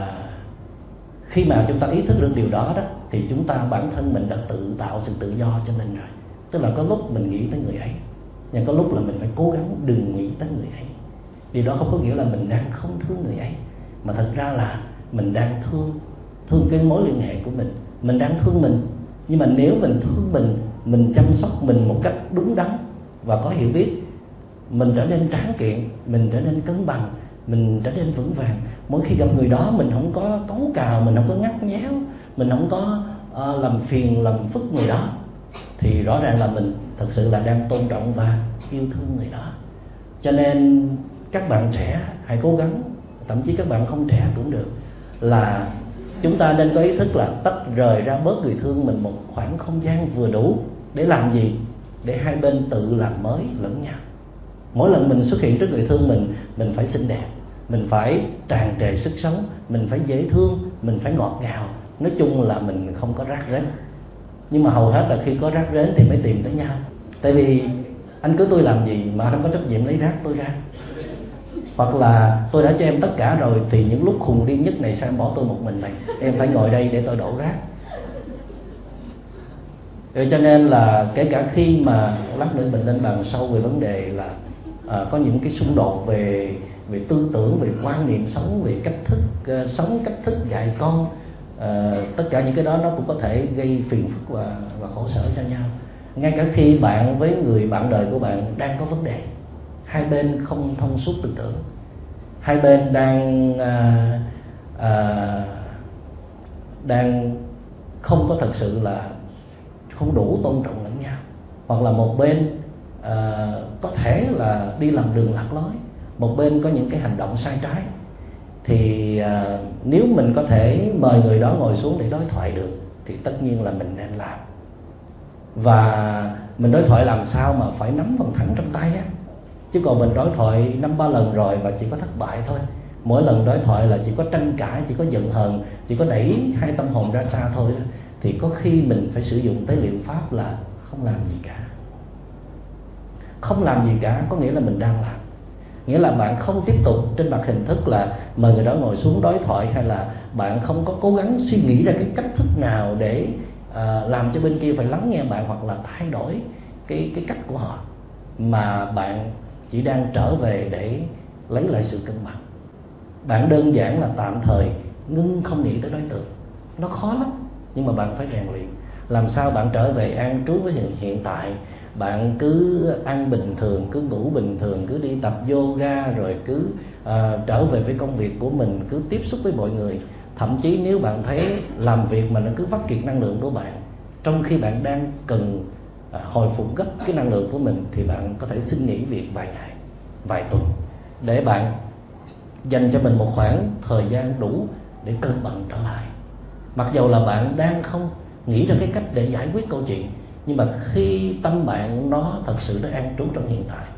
khi mà chúng ta ý thức được điều đó đó, thì chúng ta bản thân mình đã tự tạo sự tự do cho mình rồi. Tức là có lúc mình nghĩ tới người ấy, nhưng có lúc là mình phải cố gắng đừng nghĩ tới người ấy. Điều đó không có nghĩa là mình đang không thương người ấy, mà thật ra là mình đang thương thương cái mối liên hệ của mình. Mình đang thương mình, nhưng mà nếu mình thương mình, mình chăm sóc mình một cách đúng đắn và có hiểu biết, mình trở nên tráng kiện, mình trở nên cân bằng, mình trở nên vững vàng. Mỗi khi gặp người đó mình không có cấu cào, mình không có ngắt nhéo, mình không có uh, làm phiền, làm phức người đó, thì rõ ràng là mình thật sự là đang tôn trọng và yêu thương người đó. Cho nên các bạn trẻ hãy cố gắng, thậm chí các bạn không trẻ cũng được, là chúng ta nên có ý thức là tách rời ra bớt người thương mình một khoảng không gian vừa đủ. Để làm gì? Để hai bên tự làm mới lẫn nhau. Mỗi lần mình xuất hiện trước người thương mình, mình phải xinh đẹp, mình phải tràn trề sức sống, mình phải dễ thương, mình phải ngọt ngào. Nói chung là mình không có rác rến. Nhưng mà hầu hết là khi có rác rến thì mới tìm tới nhau. Tại vì anh cứ tôi làm gì mà anh không có trách nhiệm lấy rác tôi ra. Hoặc là tôi đã cho em tất cả rồi, thì những lúc khùng điên nhất này sao em bỏ tôi một mình này, em phải ngồi đây để tôi đổ rác. Rồi cho nên là kể cả khi mà lát nữa mình lên bàn sâu về vấn đề là à, có những cái xung đột về về tư tưởng, về quan niệm sống, về cách thức uh, sống, cách thức dạy con, uh, tất cả những cái đó nó cũng có thể gây phiền phức và, và khổ sở cho nhau. Ngay cả khi bạn với người bạn đời của bạn đang có vấn đề, hai bên không thông suốt tư tưởng, hai bên đang uh, uh, đang không có thật sự là không đủ tôn trọng lẫn nhau, hoặc là một bên uh, có thể là đi làm đường lạc lối, một bên có những cái hành động sai trái, thì uh, nếu mình có thể mời người đó ngồi xuống để đối thoại được thì tất nhiên là mình nên làm. Và mình đối thoại làm sao mà phải nắm bằng thẳng trong tay á, chứ còn mình đối thoại năm ba lần rồi và chỉ có thất bại thôi. Mỗi lần đối thoại là chỉ có tranh cãi, chỉ có giận hờn, chỉ có đẩy hai tâm hồn ra xa thôi, thì có khi mình phải sử dụng tới liệu pháp là không làm gì cả. Không làm gì cả có nghĩa là mình đang làm. Nghĩa là bạn không tiếp tục trên mặt hình thức là mời người đó ngồi xuống đối thoại, hay là bạn không có cố gắng suy nghĩ ra cái cách thức nào để à, làm cho bên kia phải lắng nghe bạn, hoặc là thay đổi cái, cái cách của họ, mà bạn chỉ đang trở về để lấy lại sự cân bằng. Bạn đơn giản là tạm thời ngưng không nghĩ tới đối tượng. Nó khó lắm, nhưng mà bạn phải rèn luyện. Làm sao bạn trở về an trú với hiện, hiện tại. Bạn cứ ăn bình thường, cứ ngủ bình thường, cứ đi tập yoga, rồi cứ à, trở về với công việc của mình, cứ tiếp xúc với mọi người. Thậm chí nếu bạn thấy làm việc mà nó cứ vắt kiệt năng lượng của bạn, trong khi bạn đang cần à, hồi phục gấp cái năng lượng của mình, thì bạn có thể xin nghỉ việc vài ngày, vài tuần, để bạn dành cho mình một khoảng thời gian đủ để cân bằng trở lại. Mặc dầu là bạn đang không nghĩ ra cái cách để giải quyết câu chuyện, nhưng mà khi tâm bạn nó thật sự nó an trú trong hiện tại,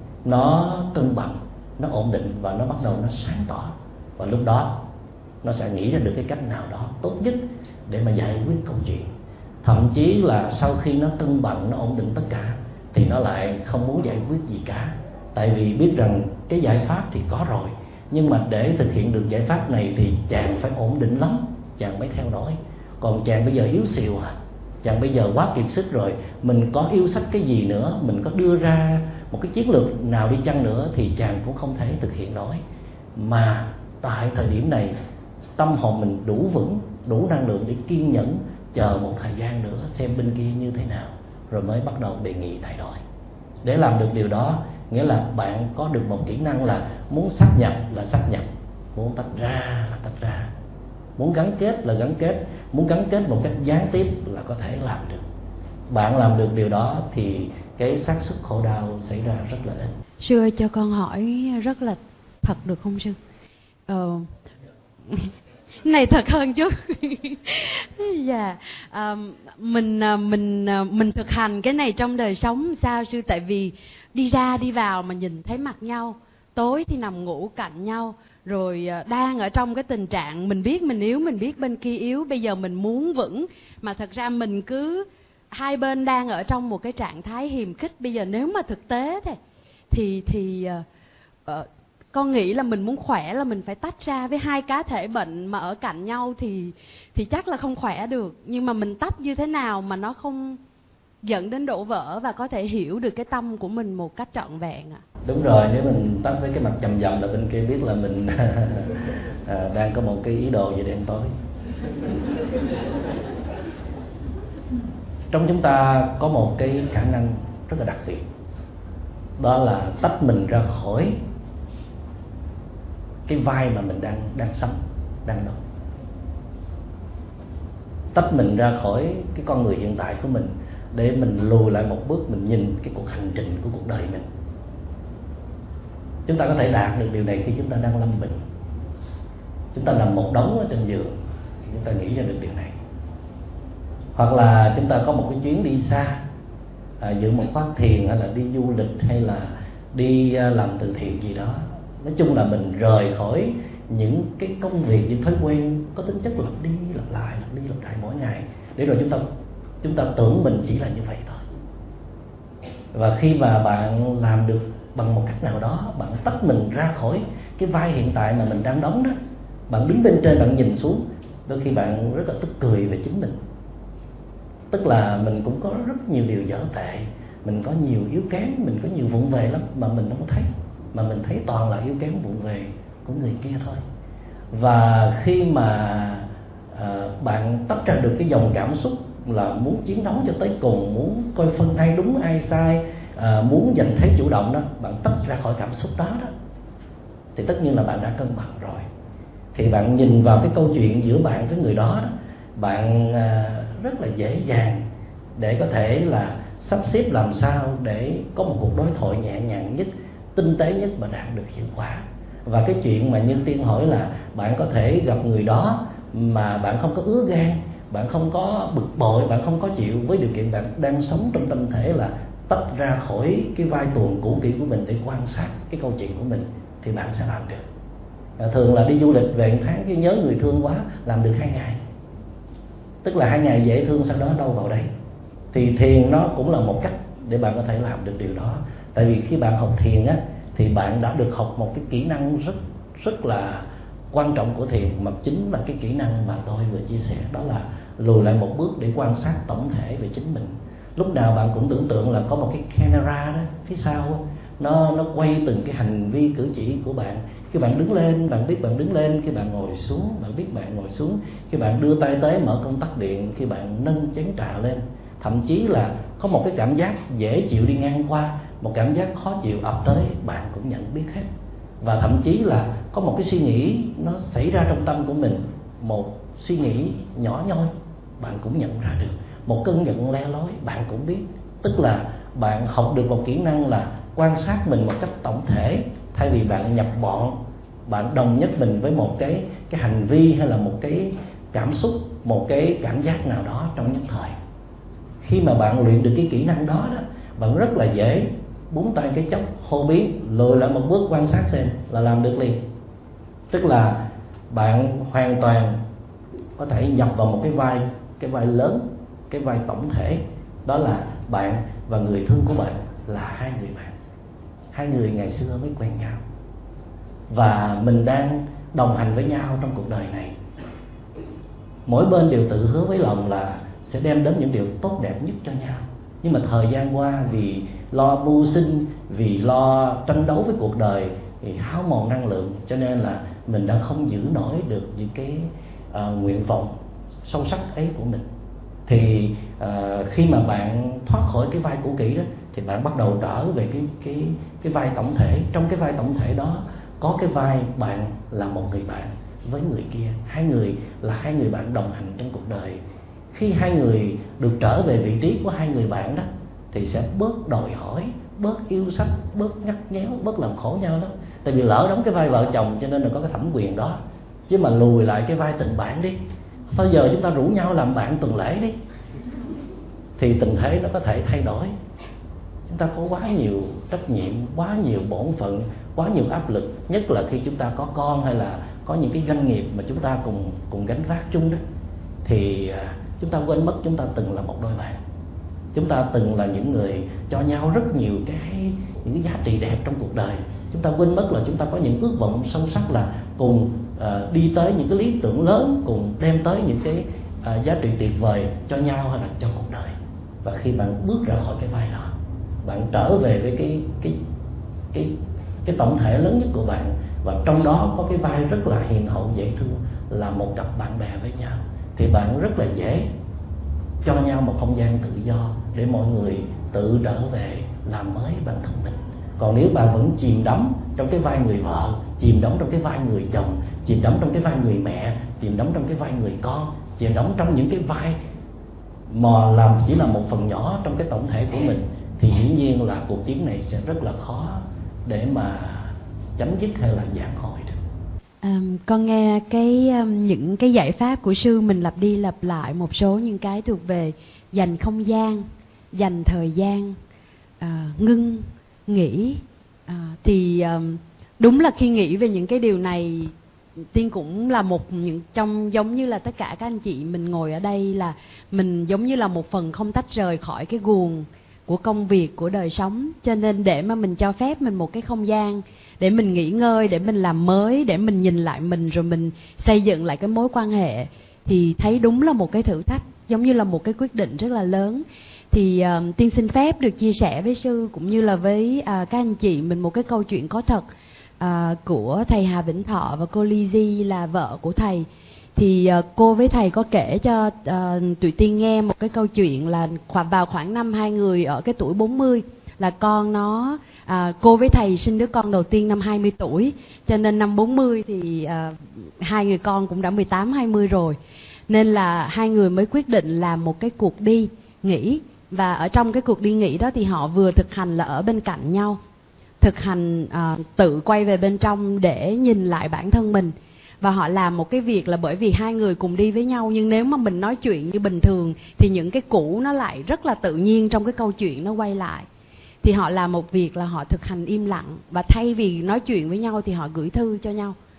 nó cân bằng, nó ổn định, và nó bắt đầu nó sáng tỏ, và lúc đó nó sẽ nghĩ ra được cái cách nào đó tốt nhất để mà giải quyết câu chuyện. Thậm chí là sau khi nó cân bằng, nó ổn định tất cả, thì nó lại không muốn giải quyết gì cả. Tại vì biết rằng cái giải pháp thì có rồi, nhưng mà để thực hiện được giải pháp này thì chàng phải ổn định lắm, chàng mới theo nổi. Còn chàng bây giờ yếu xìu à, chàng bây giờ quá kiệt sức rồi, mình có yêu sách cái gì nữa, mình có đưa ra một cái chiến lược nào đi chăng nữa, thì chàng cũng không thể thực hiện nổi. Mà tại thời điểm này, tâm hồn mình đủ vững, đủ năng lượng để kiên nhẫn chờ một thời gian nữa xem bên kia như thế nào, rồi mới bắt đầu đề nghị thay đổi. Để làm được điều đó, nghĩa là bạn có được một kỹ năng là muốn sát nhập là sát nhập, muốn tách ra là tách ra, muốn gắn kết là gắn kết, muốn gắn kết một cách gián tiếp là có thể làm được. Bạn làm được điều đó thì cái xác suất khổ đau xảy ra rất là ít. Sư ơi, cho con hỏi rất là thật được không sư? Ờ... này thật hơn chút. Dạ, à, mình mình mình thực hành cái này trong đời sống sao sư? Tại vì đi ra đi vào mà nhìn thấy mặt nhau, tối thì nằm ngủ cạnh nhau, rồi đang ở trong cái tình trạng mình biết mình yếu, mình biết bên kia yếu, bây giờ mình muốn vững, mà thật ra mình cứ hai bên đang ở trong một cái trạng thái hiềm khích. Bây giờ nếu mà thực tế thì thì thì uh, con nghĩ là mình muốn khỏe là mình phải tách ra. Với hai cá thể bệnh mà ở cạnh nhau thì thì chắc là không khỏe được. Nhưng mà mình tách như thế nào mà nó không dẫn đến đổ vỡ, và có thể hiểu được cái tâm của mình một cách trọn vẹn ạ? À? Đúng rồi, nếu mình tách với cái mặt chầm chầm là bên kia biết là mình à, đang có một cái ý đồ gì đen tối. Trong chúng ta có một cái khả năng rất là đặc biệt, đó là tách mình ra khỏi cái vai mà mình đang đang sống, đang đóng. Tách mình ra khỏi cái con người hiện tại của mình, để mình lùi lại một bước, mình nhìn cái cuộc hành trình của cuộc đời mình. Chúng ta có thể đạt được điều này khi chúng ta đang lâm bệnh. Chúng ta nằm một đống ở trên giường thì chúng ta nghĩ ra được điều này. Hoặc là chúng ta có một cái chuyến đi xa, à, dự một khóa thiền, hay là đi du lịch, hay là đi à, làm từ thiện gì đó. Nói chung là mình rời khỏi những cái công việc, những thói quen có tính chất lặp đi lặp lại, lặp đi lặp lại mỗi ngày, để rồi chúng ta chúng ta tưởng mình chỉ là như vậy thôi. Và khi mà bạn làm được bằng một cách nào đó, bạn tách mình ra khỏi cái vai hiện tại mà mình đang đóng đó, bạn đứng bên trên, bạn nhìn xuống, đôi khi bạn rất là tức cười về chính mình. Tức là mình cũng có rất nhiều điều dở tệ, mình có nhiều yếu kém, mình có nhiều vụng về lắm mà mình không có thấy, mà mình thấy toàn là yếu kém vụng về của người kia thôi. Và khi mà à, bạn tách ra được cái dòng cảm xúc là muốn chiến đấu cho tới cùng, muốn coi phân ai đúng ai sai, à, muốn giành thế chủ động đó, bạn tách ra khỏi cảm xúc đó đó, thì tất nhiên là bạn đã cân bằng rồi. Thì bạn nhìn vào cái câu chuyện giữa bạn với người đó, đó bạn à, rất là dễ dàng để có thể là sắp xếp làm sao để có một cuộc đối thoại nhẹ nhàng nhất, tinh tế nhất mà đạt được hiệu quả. Và cái chuyện mà Nhân Tiên hỏi là bạn có thể gặp người đó mà bạn không có ứa gan, bạn không có bực bội, bạn không có chịu, với điều kiện bạn đang sống trong tâm thể là tách ra khỏi cái vai tuồng cũ kỹ của mình để quan sát cái câu chuyện của mình, thì bạn sẽ làm được. Thường là đi du lịch về một tháng cái nhớ người thương quá, làm được hai ngày. tức là hai ngày dễ thương sau đó đâu vào đấy. Thì thiền nó cũng là một cách để bạn có thể làm được điều đó. Tại vì khi bạn học thiền á, thì bạn đã được học một cái kỹ năng rất rất là quan trọng của thiền, mà chính là cái kỹ năng mà tôi vừa chia sẻ, đó là lùi lại một bước để quan sát tổng thể về chính mình. Lúc nào bạn cũng tưởng tượng là có một cái camera đó phía sau đó, nó nó quay từng cái hành vi cử chỉ của bạn. Khi bạn đứng lên, bạn biết bạn đứng lên. Khi bạn ngồi xuống, bạn biết bạn ngồi xuống. Khi bạn đưa tay tới mở công tắc điện, khi bạn nâng chén trà lên. Thậm chí là có một cái cảm giác dễ chịu đi ngang qua, một cảm giác khó chịu ập tới, bạn cũng nhận biết hết. Và thậm chí là có một cái suy nghĩ nó xảy ra trong tâm của mình, một suy nghĩ nhỏ nhoi, bạn cũng nhận ra được. Một cơn giận le lói, bạn cũng biết. Tức là bạn học được một kỹ năng là quan sát mình một cách tổng thể, thay vì bạn nhập bọn, bạn đồng nhất mình với một cái cái hành vi hay là một cái cảm xúc, một cái cảm giác nào đó trong nhất thời. Khi mà bạn luyện được cái kỹ năng đó đó, bạn rất là dễ búng tay cái chốc, hô biến, lùi lại một bước quan sát xem là làm được liền. Tức là bạn hoàn toàn có thể nhập vào một cái vai, cái vai lớn, cái vai tổng thể. Đó là bạn và người thương của bạn là hai người bạn, hai người ngày xưa mới quen nhau, và mình đang đồng hành với nhau trong cuộc đời này. Mỗi bên đều tự hứa với lòng là sẽ đem đến những điều tốt đẹp nhất cho nhau. Nhưng mà thời gian qua vì lo mưu sinh, vì lo tranh đấu với cuộc đời thì hao mòn năng lượng, cho nên là mình đã không giữ nổi được những cái uh, nguyện vọng sâu sắc ấy của mình. Thì uh, khi mà bạn thoát khỏi cái vai cũ kỹ đó, thì bạn bắt đầu trở về cái cái cái vai tổng thể. Trong cái vai tổng thể đó có cái vai bạn là một người bạn với người kia, hai người là hai người bạn đồng hành trong cuộc đời. Khi hai người được trở về vị trí của hai người bạn đó, thì sẽ bớt đòi hỏi, bớt yêu sách, bớt nhắc nhéo, bớt làm khổ nhau đó. Tại vì lỡ đóng cái vai vợ chồng cho nên là có cái thẩm quyền đó. Chứ mà lùi lại cái vai tình bạn đi, thôi giờ chúng ta rủ nhau làm bạn tuần lễ đi, thì tình thế nó có thể thay đổi. Chúng ta có quá nhiều trách nhiệm, quá nhiều bổn phận, quá nhiều áp lực. Nhất là khi chúng ta có con hay là có những cái doanh nghiệp mà chúng ta cùng cùng gánh vác chung đó, thì chúng ta quên mất chúng ta từng là một đôi bạn. Chúng ta từng là những người cho nhau rất nhiều cái những cái giá trị đẹp trong cuộc đời. Chúng ta quên mất là chúng ta có những ước vọng sâu sắc là cùng uh, đi tới những cái lý tưởng lớn, cùng đem tới những cái uh, giá trị tuyệt vời cho nhau hay là cho cuộc đời. Và khi bạn bước ra khỏi cái vai đó, bạn trở về với cái cái cái cái tổng thể lớn nhất của bạn, và trong đó có cái vai rất là hiền hậu dễ thương là một cặp bạn bè với nhau, thì bạn rất là dễ cho nhau một không gian tự do để mọi người tự trở về làm mới bản thân mình. Còn nếu bạn vẫn chìm đắm trong cái vai người vợ, chìm đắm trong cái vai người chồng, chìm đắm trong cái vai người mẹ, chìm đắm trong cái vai người con, chìm đắm trong những cái vai mà làm chỉ là một phần nhỏ trong cái tổng thể của mình, thì dĩ nhiên là cuộc chiến này sẽ rất là khó để mà chấm dứt hay là giảng hồi được. À, con nghe cái um, những cái giải pháp của sư mình lặp đi lặp lại một số những cái thuộc về dành không gian, dành thời gian, à, ngưng, nghĩ. À, thì um, đúng là khi nghĩ về những cái điều này, Tiên cũng là một những trong giống như là tất cả các anh chị mình ngồi ở đây, là mình giống như là một phần không tách rời khỏi cái guồng của công việc, của đời sống. Cho nên để mà mình cho phép mình một cái không gian để mình nghỉ ngơi, để mình làm mới, để mình nhìn lại mình, rồi mình xây dựng lại cái mối quan hệ, thì thấy đúng là một cái thử thách, giống như là một cái quyết định rất là lớn. Thì uh, Tiên xin phép được chia sẻ với sư cũng như là với uh, các anh chị mình một cái câu chuyện có thật uh, của thầy Hà Vĩnh Thọ và cô Lizzy là vợ của thầy. Thì uh, cô với thầy có kể cho uh, tụi Tiên nghe một cái câu chuyện là khoảng vào khoảng năm hai người ở cái tuổi bốn mươi, là con nó à, cô với thầy sinh đứa con đầu tiên năm hai mươi tuổi, cho nên năm bốn mươi thì à, hai người con cũng đã mười tám hai mươi rồi, nên là hai người mới quyết định làm một cái cuộc đi nghỉ. Và ở trong cái cuộc đi nghỉ đó thì họ vừa thực hành là ở bên cạnh nhau, thực hành à, tự quay về bên trong để nhìn lại bản thân mình. Và họ làm một cái việc là bởi vì hai người cùng đi với nhau, nhưng nếu mà mình nói chuyện như bình thường thì những cái cũ nó lại rất là tự nhiên trong cái câu chuyện nó quay lại. Thì họ làm một việc là họ thực hành im lặng, và thay vì nói chuyện với nhau thì họ gửi thư cho nhau.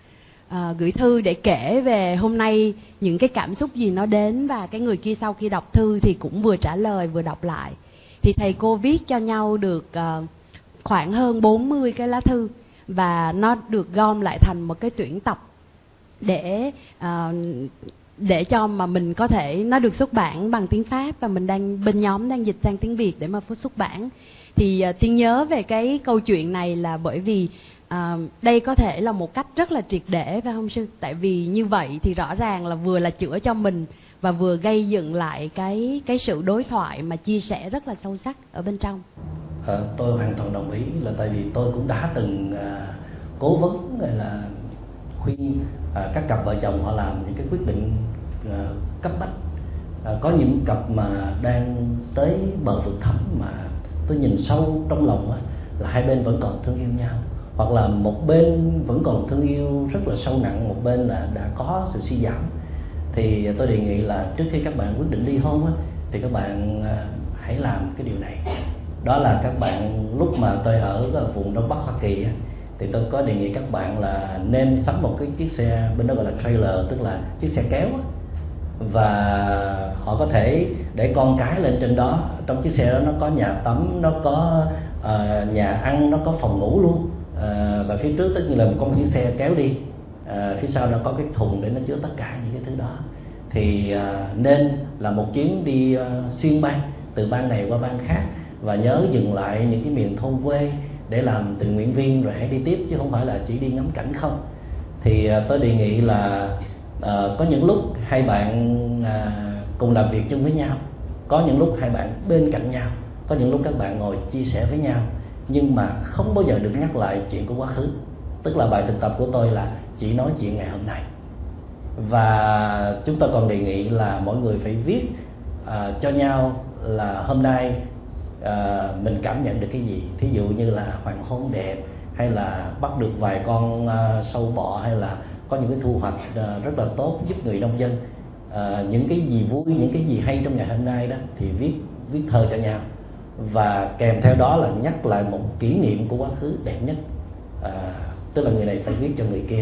à, gửi thư để kể về hôm nay những cái cảm xúc gì nó đến, và cái người kia sau khi đọc thư thì cũng vừa trả lời vừa đọc lại. Thì thầy cô viết cho nhau được à, khoảng hơn bốn mươi cái lá thư, và nó được gom lại thành một cái tuyển tập để à, để cho mà mình có thể nó được xuất bản bằng tiếng Pháp, và mình đang bên nhóm đang dịch sang tiếng Việt để mà xuất bản. Thì uh, Tiên nhớ về cái câu chuyện này là bởi vì uh, đây có thể là một cách rất là triệt để, phải không sư? Tại vì như vậy thì rõ ràng là vừa là chữa cho mình và vừa gây dựng lại cái cái sự đối thoại mà chia sẻ rất là sâu sắc ở bên trong. À, tôi hoàn toàn đồng ý, là tại vì tôi cũng đã từng uh, cố vấn hay là khuyên uh, các cặp vợ chồng họ làm những cái quyết định uh, cấp bách. Uh, có những cặp mà đang tới bờ vực thẳm mà tôi nhìn sâu trong lòng uh, là hai bên vẫn còn thương yêu nhau, hoặc là một bên vẫn còn thương yêu rất là sâu nặng, một bên là đã có sự suy giảm. Thì tôi đề nghị là trước khi các bạn quyết định ly hôn uh, thì các bạn uh, hãy làm cái điều này. Đó là các bạn, lúc mà tôi ở vùng Đông Bắc Hoa Kỳ thì tôi có đề nghị các bạn là nên sắm một cái chiếc xe, bên đó gọi là trailer, tức là chiếc xe kéo, và họ có thể để con cái lên trên đó. Trong chiếc xe đó nó có nhà tắm, nó có uh, nhà ăn, nó có phòng ngủ luôn, uh, và phía trước tất nhiên là một con chiếc xe kéo đi, uh, phía sau nó có cái thùng để nó chứa tất cả những cái thứ đó. Thì uh, nên là một chuyến đi uh, xuyên bang, từ bang này qua bang khác, và nhớ dừng lại những cái miền thôn quê để làm tình nguyện viên rồi hãy đi tiếp, chứ không phải là chỉ đi ngắm cảnh không. Thì uh, tôi đề nghị là uh, có những lúc hai bạn uh, cùng làm việc chung với nhau, có những lúc hai bạn bên cạnh nhau, có những lúc các bạn ngồi chia sẻ với nhau, nhưng mà không bao giờ được nhắc lại chuyện của quá khứ. Tức là bài thực tập của tôi là chỉ nói chuyện ngày hôm nay. Và chúng tôi còn đề nghị là mỗi người phải viết uh, cho nhau là hôm nay À, mình cảm nhận được cái gì. Thí dụ như là hoàng hôn đẹp, hay là bắt được vài con uh, sâu bọ, hay là có những cái thu hoạch uh, rất là tốt giúp người nông dân, uh, những cái gì vui, những cái gì hay trong ngày hôm nay đó thì viết viết thơ cho nhau, và kèm theo đó là nhắc lại một kỷ niệm của quá khứ đẹp nhất, uh, tức là người này phải viết cho người kia.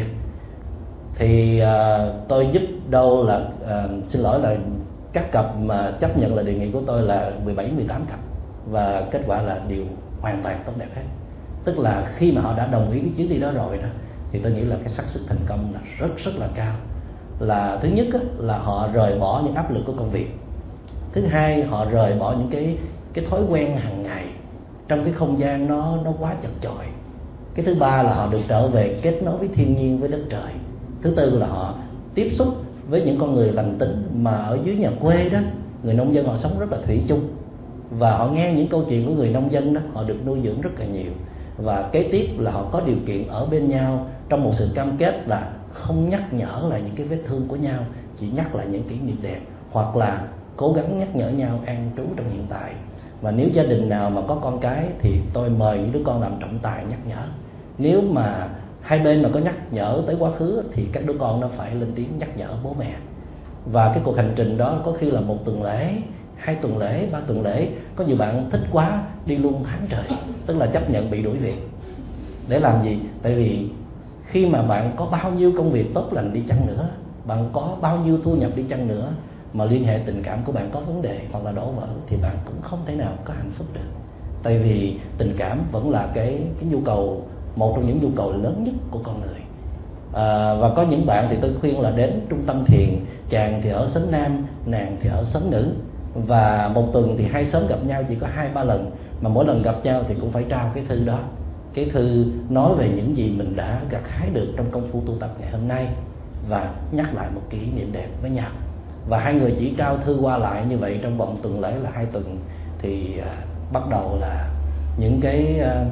Thì uh, tôi giúp đâu là uh, xin lỗi là các cặp mà chấp nhận là đề nghị của tôi là mười bảy mười tám cặp, và kết quả là đều hoàn toàn tốt đẹp hết. Tức là khi mà họ đã đồng ý cái chuyến đi đó rồi đó, thì tôi nghĩ là cái xác suất thành công là rất rất là cao. Là thứ nhất á, là họ rời bỏ những áp lực của công việc. Thứ hai, họ rời bỏ những cái cái thói quen hàng ngày trong cái không gian nó nó quá chật chội. Cái thứ ba là họ được trở về kết nối với thiên nhiên, với đất trời. Thứ tư là họ tiếp xúc với những con người lành tính mà ở dưới nhà quê đó, người nông dân họ sống rất là thủy chung, và họ nghe những câu chuyện của người nông dân đó, họ được nuôi dưỡng rất là nhiều. Và kế tiếp là họ có điều kiện ở bên nhau trong một sự cam kết là không nhắc nhở lại những cái vết thương của nhau, chỉ nhắc lại những kỷ niệm đẹp, hoặc là cố gắng nhắc nhở nhau an trú trong hiện tại. Và nếu gia đình nào mà có con cái thì tôi mời những đứa con làm trọng tài nhắc nhở. Nếu mà hai bên mà có nhắc nhở tới quá khứ thì các đứa con nó phải lên tiếng nhắc nhở bố mẹ. Và cái cuộc hành trình đó có khi là một tuần lễ, hai tuần lễ, ba tuần lễ. Có nhiều bạn thích quá đi luôn tháng trời, tức là chấp nhận bị đuổi việc. Để làm gì? Tại vì khi mà bạn có bao nhiêu công việc tốt lành đi chăng nữa, bạn có bao nhiêu thu nhập đi chăng nữa, mà liên hệ tình cảm của bạn có vấn đề hoặc là đổ vỡ, thì bạn cũng không thể nào có hạnh phúc được. Tại vì tình cảm vẫn là cái, cái nhu cầu, một trong những nhu cầu lớn nhất của con người. À, và có những bạn thì tôi khuyên là đến trung tâm thiền, chàng thì ở xóm nam, nàng thì ở xóm nữ, và một tuần thì hai xóm gặp nhau chỉ có hai ba lần, mà mỗi lần gặp nhau thì cũng phải trao cái thư đó, cái thư nói về những gì mình đã gặt hái được trong công phu tu tập ngày hôm nay, và nhắc lại một kỷ niệm đẹp với nhau. Và hai người chỉ trao thư qua lại như vậy trong vòng tuần lễ là hai tuần, thì uh, bắt đầu là những cái uh,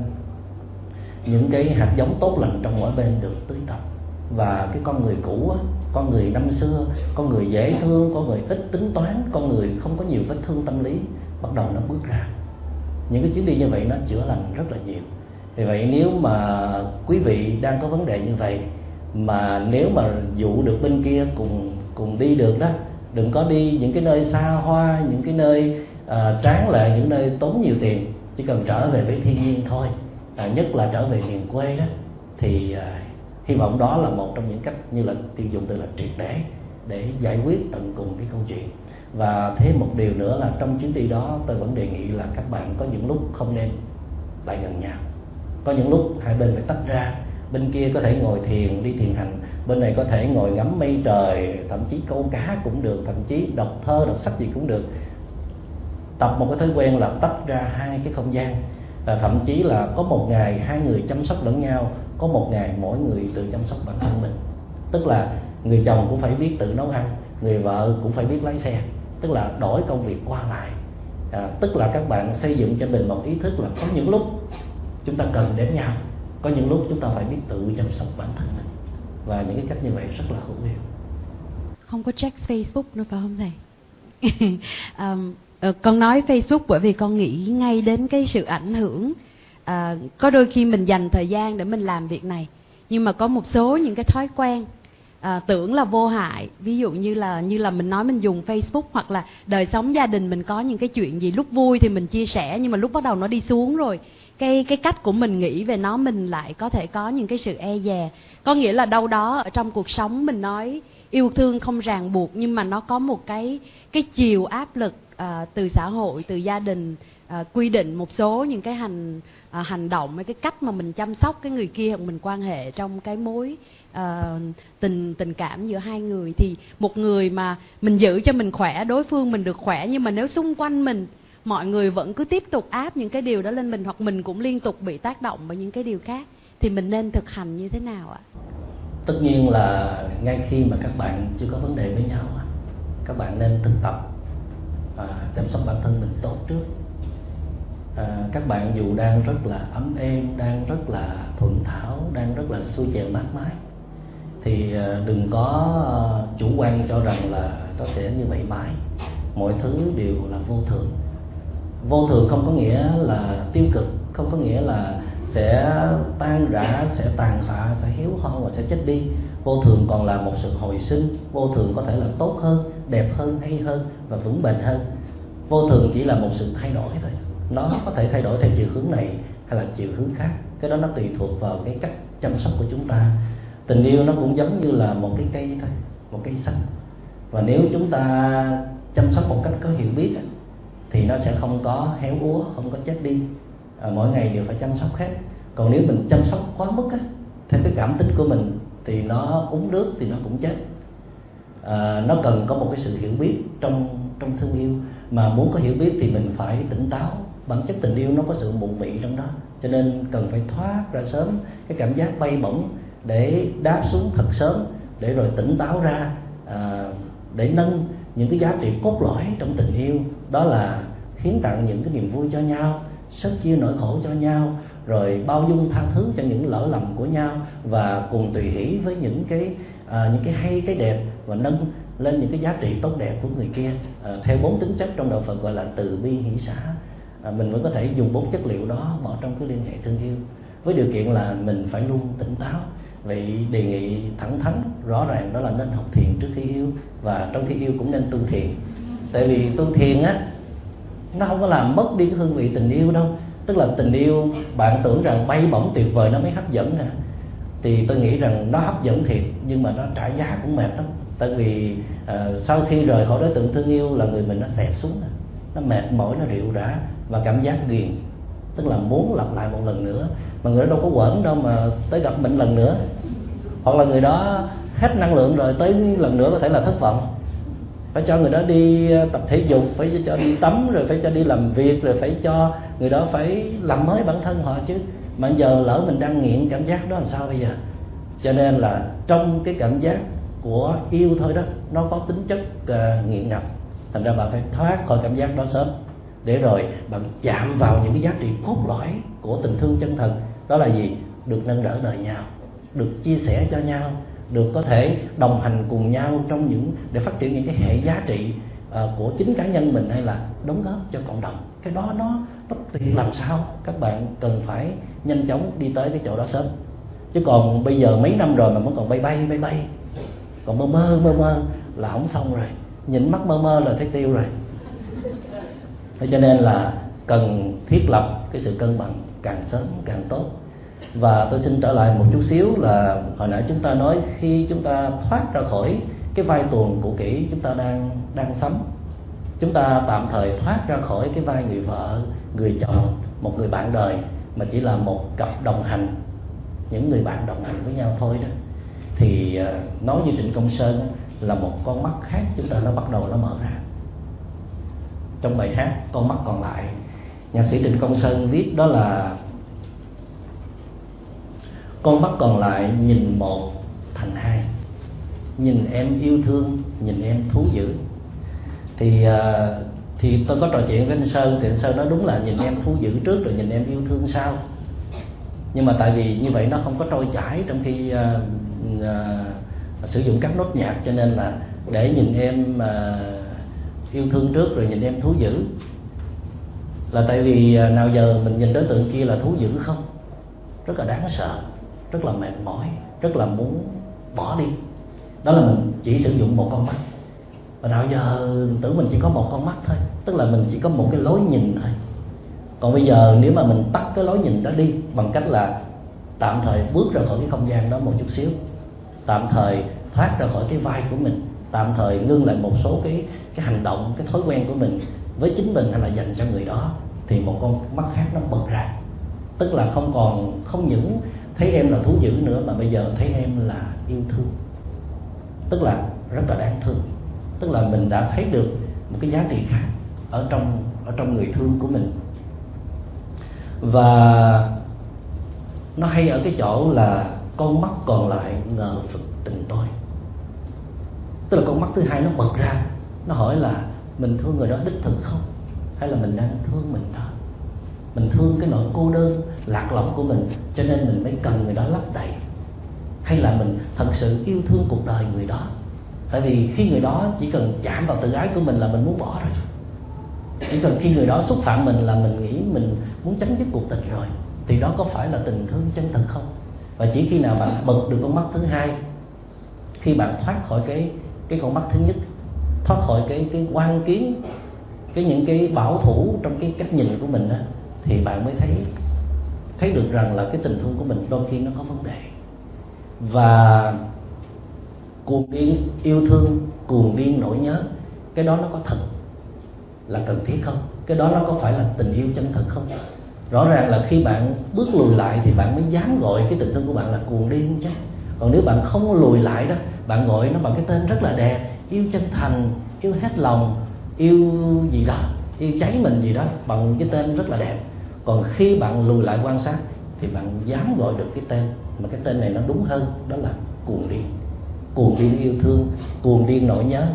những cái hạt giống tốt lành trong mỗi bên được tưới tập. Và cái con người cũ á, con người năm xưa, con người dễ thương, con người ít tính toán, con người không có nhiều vết thương tâm lý, bắt đầu nó bước ra. Những cái chuyến đi như vậy nó chữa lành rất là nhiều. Vì vậy nếu mà quý vị đang có vấn đề như vậy, mà nếu mà dụ được bên kia cùng cùng đi được đó, đừng có đi những cái nơi xa hoa, những cái nơi uh, tráng lệ, những nơi tốn nhiều tiền. Chỉ cần trở về với thiên nhiên thôi, uh, nhất là trở về miền quê đó, thì uh, Hy vọng đó là một trong những cách, như là tiêu dùng từ là triệt để, để giải quyết tận cùng cái câu chuyện. Và thêm một điều nữa là trong chuyến đi đó tôi vẫn đề nghị là các bạn có những lúc không nên lại gần nhau. Có những lúc hai bên phải tách ra. Bên kia có thể ngồi thiền, đi thiền hành, bên này có thể ngồi ngắm mây trời, thậm chí câu cá cũng được, thậm chí đọc thơ, đọc sách gì cũng được. Tập một cái thói quen là tách ra hai cái không gian. À, thậm chí là có một ngày hai người chăm sóc lẫn nhau, có một ngày mỗi người tự chăm sóc bản thân mình. Tức là người chồng cũng phải biết tự nấu ăn, người vợ cũng phải biết lái xe. Tức là đổi công việc qua lại. À, tức là các bạn xây dựng cho mình một ý thức là có những lúc chúng ta cần đến nhau, có những lúc chúng ta phải biết tự chăm sóc bản thân mình. Và những cái cách như vậy rất là hữu hiệu. Không có check Facebook nữa phải không thầy? um, con nói Facebook bởi vì con nghĩ ngay đến cái sự ảnh hưởng. À, có đôi khi mình dành thời gian để mình làm việc này, nhưng mà có một số những cái thói quen à, tưởng là vô hại, ví dụ như là như là mình nói mình dùng Facebook, hoặc là đời sống gia đình mình có những cái chuyện gì lúc vui thì mình chia sẻ, nhưng mà lúc bắt đầu nó đi xuống rồi, cái cái cách của mình nghĩ về nó mình lại có thể có những cái sự e dè. Có nghĩa là đâu đó ở trong cuộc sống mình nói yêu thương không ràng buộc, nhưng mà nó có một cái cái chiều áp lực à, từ xã hội, từ gia đình à, quy định một số những cái hành à, hành động, cái cách mà mình chăm sóc cái người kia, hoặc mình quan hệ trong cái mối à, tình tình cảm giữa hai người. Thì một người mà mình giữ cho mình khỏe, đối phương mình được khỏe, nhưng mà nếu xung quanh mình mọi người vẫn cứ tiếp tục áp những cái điều đó lên mình, hoặc mình cũng liên tục bị tác động bởi những cái điều khác, thì mình nên thực hành như thế nào ạ? Tất nhiên là ngay khi mà các bạn chưa có vấn đề với nhau, các bạn nên thực tập à, chăm sóc bản thân mình tốt trước. À, các bạn dù đang rất là ấm êm, đang rất là thuận thảo, đang rất là xuôi chèo mát mái, thì đừng có chủ quan cho rằng là có thể như vậy mãi. Mọi thứ đều là vô thường. Vô thường không có nghĩa là tiêu cực, không có nghĩa là sẽ tan rã, sẽ tàn phá, sẽ héo hon và sẽ chết đi. Vô thường còn là một sự hồi sinh. Vô thường có thể là tốt hơn, đẹp hơn, hay hơn và vững bền hơn. Vô thường chỉ là một sự thay đổi thôi. Nó có thể thay đổi theo chiều hướng này hay là chiều hướng khác. Cái đó nó tùy thuộc vào cái cách chăm sóc của chúng ta. Tình yêu nó cũng giống như là một cái cây thôi, một cây xanh. Và nếu chúng ta chăm sóc một cách có hiểu biết thì nó sẽ không có héo úa, không có chết đi. À, mỗi ngày đều phải chăm sóc hết. Còn nếu mình chăm sóc quá mức á, theo cái cảm tính của mình, thì nó uống nước thì nó cũng chết. À, nó cần có một cái sự hiểu biết trong trong thương yêu. Mà muốn có hiểu biết thì mình phải tỉnh táo. Bản chất tình yêu nó có sự mụ mị trong đó, cho nên cần phải thoát ra sớm cái cảm giác bay bổng, để đáp xuống thật sớm, để rồi tỉnh táo ra, à, để nâng những cái giá trị cốt lõi trong tình yêu. Đó là hiến tặng những cái niềm vui cho nhau, sớt chia nỗi khổ cho nhau, rồi bao dung tha thứ cho những lỡ lầm của nhau, và cùng tùy hỷ với những cái à, những cái hay, cái đẹp, và nâng lên những cái giá trị tốt đẹp của người kia. À, theo bốn tính chất trong đạo Phật gọi là từ bi hỷ xả. À, mình vẫn có thể dùng bốn chất liệu đó bỏ trong cái liên hệ thương yêu, với điều kiện là mình phải luôn tỉnh táo. Vậy đề nghị thẳng thắn rõ ràng đó là nên học thiền trước khi yêu, và trong khi yêu cũng nên tu thiền. Tại vì tu thiền á, nó không có làm mất đi cái hương vị tình yêu đâu. Tức là tình yêu bạn tưởng rằng bay bổng tuyệt vời nó mới hấp dẫn nè, thì tôi nghĩ rằng nó hấp dẫn thiệt, nhưng mà nó trả giá cũng mệt lắm. Tại vì uh, sau khi rời khỏi đối tượng thương yêu là người mình nó xẹp xuống, nó mệt mỏi, nó rệu rã và cảm giác ghiền, tức là muốn lặp lại một lần nữa. Mà người đó đâu có quẩn đâu mà tới gặp mình lần nữa. Hoặc là người đó hết năng lượng rồi, tới lần nữa có thể là thất vọng. Phải cho người đó đi tập thể dục, phải cho đi tắm, rồi phải cho đi làm việc, rồi phải cho người đó phải làm mới bản thân họ chứ. Mà giờ lỡ mình đang nghiện cảm giác đó làm sao bây giờ? Cho nên là trong cái cảm giác của yêu thôi đó, nó có tính chất uh, nghiện ngập. Thành ra bạn phải thoát khỏi cảm giác đó sớm, để rồi bạn chạm vào những cái giá trị cốt lõi của tình thương chân thật. Đó là gì? Được nâng đỡ đời nhau, được chia sẻ cho nhau, được có thể đồng hành cùng nhau trong những để phát triển những cái hệ giá trị uh, của chính cá nhân mình, hay là đóng góp cho cộng đồng. Cái đó nó nó tuyệt làm sao. Các bạn cần phải nhanh chóng đi tới cái chỗ đó sớm. Chứ còn bây giờ mấy năm rồi mà vẫn còn bay bay bay bay, còn mơ mơ mơ mơ là không xong rồi. Nhìn mắt mơ mơ là thấy tiêu rồi. Thế cho nên là cần thiết lập cái sự cân bằng càng sớm càng tốt. Và tôi xin trở lại một chút xíu là hồi nãy chúng ta nói khi chúng ta thoát ra khỏi cái vai tuồng cũ kỹ chúng ta đang đang sống, chúng ta tạm thời thoát ra khỏi cái vai người vợ, người chồng, một người bạn đời, mà chỉ là một cặp đồng hành, những người bạn đồng hành với nhau thôi đó, thì nói như Trịnh Công Sơn là một con mắt khác chúng ta nó bắt đầu nó mở ra. Trong bài hát Con Mắt Còn Lại, nhạc sĩ Trịnh Công Sơn viết đó là: con mắt còn lại nhìn một thành hai, nhìn em yêu thương, nhìn em thú dữ. Thì thì tôi có trò chuyện với anh Sơn, thì anh Sơn nói đúng là nhìn em thú dữ trước rồi nhìn em yêu thương sau. Nhưng mà tại vì như vậy nó không có trôi chảy trong khi uh, uh, sử dụng các nốt nhạc, cho nên là để nhìn em uh, yêu thương trước rồi nhìn em thú dữ là tại vì uh, nào giờ mình nhìn đối tượng kia là thú dữ không, rất là đáng sợ, rất là mệt mỏi, rất là muốn bỏ đi. Đó là mình chỉ sử dụng một con mắt. Và nào giờ tưởng mình chỉ có một con mắt thôi, tức là mình chỉ có một cái lối nhìn thôi. Còn bây giờ nếu mà mình tắt cái lối nhìn đó đi bằng cách là tạm thời bước ra khỏi cái không gian đó một chút xíu, tạm thời thoát ra khỏi cái vai của mình, tạm thời ngưng lại một số cái cái hành động, cái thói quen của mình với chính mình hay là dành cho người đó, thì một con mắt khác nó bật ra. Tức là không còn không những thấy em là thú dữ nữa, mà bây giờ thấy em là yêu thương, tức là rất là đáng thương. Tức là mình đã thấy được một cái giá trị khác ở trong ở trong người thương của mình. Và nó hay ở cái chỗ là con mắt còn lại ngờ vực tình tôi. Tức là con mắt thứ hai nó bật ra, nó hỏi là mình thương người đó đích thực không, hay là mình đang thương mình đó, mình thương cái nỗi cô đơn lạc lõng của mình cho nên mình mới cần người đó lấp đầy, hay là mình thật sự yêu thương cuộc đời người đó. Tại vì khi người đó chỉ cần chạm vào tự ái của mình là mình muốn bỏ rồi. Chỉ cần khi người đó xúc phạm mình là mình nghĩ mình muốn chấm dứt cuộc tình rồi. Thì đó có phải là tình thương chân thật không? Và chỉ khi nào bạn bật được con mắt thứ hai, khi bạn thoát khỏi cái cái con mắt thứ nhất, thoát khỏi cái cái quan kiến, cái những cái bảo thủ trong cái cách nhìn của mình đó, thì bạn mới thấy thấy được rằng là cái tình thương của mình đôi khi nó có vấn đề. Và cuồng điên yêu thương, cuồng điên nỗi nhớ, cái đó nó có thật là cần thiết không? Cái đó nó có phải là tình yêu chân thật không? Rõ ràng là khi bạn bước lùi lại thì bạn mới dám gọi cái tình thương của bạn là cuồng điên chứ. Còn nếu bạn không lùi lại đó, bạn gọi nó bằng cái tên rất là đẹp, yêu chân thành, yêu hết lòng, yêu gì đó, yêu cháy mình gì đó, bằng cái tên rất là đẹp. Còn khi bạn lùi lại quan sát thì bạn dám gọi được cái tên, mà cái tên này nó đúng hơn, đó là cuồng điên. Cuồng điên yêu thương, cuồng điên nỗi nhớ.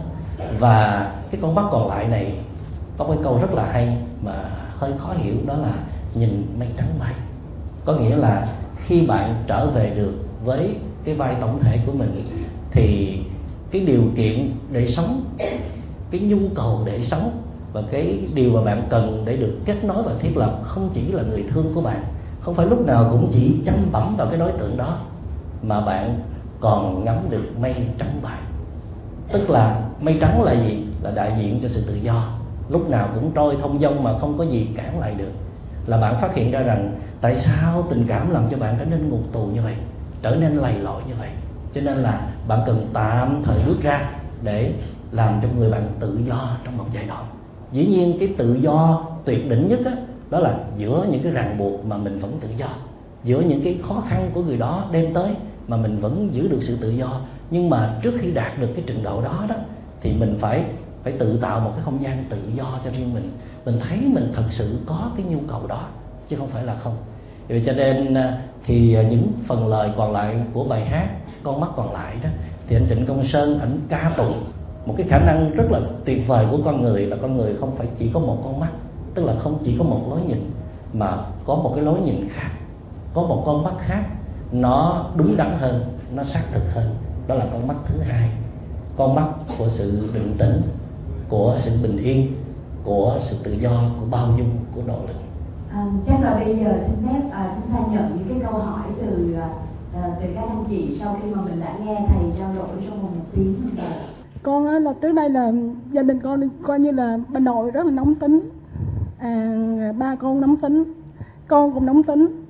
Và cái con mắt còn lại này có cái câu rất là hay mà hơi khó hiểu, đó là nhìn mây trắng bay. Có nghĩa là khi bạn trở về được với cái vai tổng thể của mình thì cái điều kiện để sống, cái nhu cầu để sống và cái điều mà bạn cần để được kết nối và thiết lập không chỉ là người thương của bạn, không phải lúc nào cũng chỉ chăm bẩm vào cái đối tượng đó, mà bạn còn ngắm được mây trắng bay. Tức là mây trắng là gì? Là đại diện cho sự tự do, lúc nào cũng trôi thông dong mà không có gì cản lại được. Là bạn phát hiện ra rằng tại sao tình cảm làm cho bạn trở nên ngục tù như vậy, trở nên lầy lội như vậy. Cho nên là bạn cần tạm thời bước ra để làm cho người bạn tự do trong một giai đoạn. Dĩ nhiên cái tự do tuyệt đỉnh nhất đó, đó là giữa những cái ràng buộc mà mình vẫn tự do, giữa những cái khó khăn của người đó đem tới mà mình vẫn giữ được sự tự do. Nhưng mà trước khi đạt được cái trình độ đó đó thì mình phải phải tự tạo một cái không gian tự do cho riêng mình. Mình thấy mình thật sự có cái nhu cầu đó chứ không phải là không. Vì cho nên thì những phần lời còn lại của bài hát Con Mắt Còn Lại đó, thì anh Trịnh Công Sơn ảnh ca tụng một cái khả năng rất là tuyệt vời của con người, là con người không phải chỉ có một con mắt, tức là không chỉ có một lối nhìn, mà có một cái lối nhìn khác, có một con mắt khác, nó đúng đắn hơn, nó xác thực hơn. Đó là con mắt thứ hai, con mắt của sự định tĩnh, của sự bình yên, của sự tự do, của bao dung, của nỗ lực. À, chắc là bây giờ xin phép à, chúng ta nhận những cái câu hỏi từ à, từ các anh chị sau khi mà mình đã nghe thầy trao đổi trong vòng một tiếng. Con á, là trước đây là gia đình con coi như là bà nội rất là nóng tính, à, ba con nóng tính, con cũng nóng tính,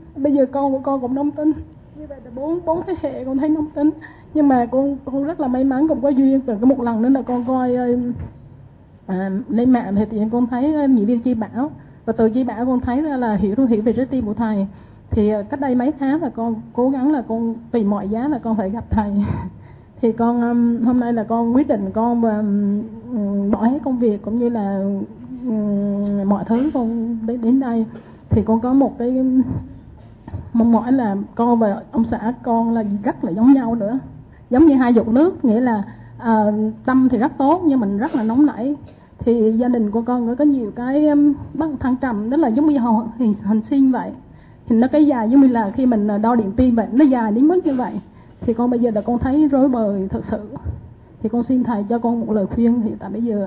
Bây giờ con của con cũng nóng tính, như vậy là bốn bốn thế hệ con thấy nóng tính. Nhưng mà con con rất là may mắn cũng có duyên, từ cái một lần nữa là con coi à, lên mạng thì tiện con thấy nhị viên chi bảo, và từ chi bảo con thấy ra là hiểu hiểu về trái tim của thầy. Thì cách đây mấy tháng là con cố gắng là con tìm mọi giá là con phải gặp thầy. Thì con um, hôm nay là con quyết định con um, bỏ hết công việc cũng như là um, mọi thứ con đến, đến đây. Thì con có một cái mong mỏi là con và ông xã con là rất là giống nhau nữa, giống như hai giọt nước, nghĩa là à, tâm thì rất tốt nhưng mình rất là nóng nảy. Thì gia đình của con có nhiều cái um, bất thăng trầm, đó là giống như hình hành sinh vậy. Thì nó cái dài giống như là khi mình đo điện tim vậy, nó dài đến mức như vậy. Thì con bây giờ là con thấy rối bời thật sự. Thì con xin thầy cho con một lời khuyên hiện tại bây giờ.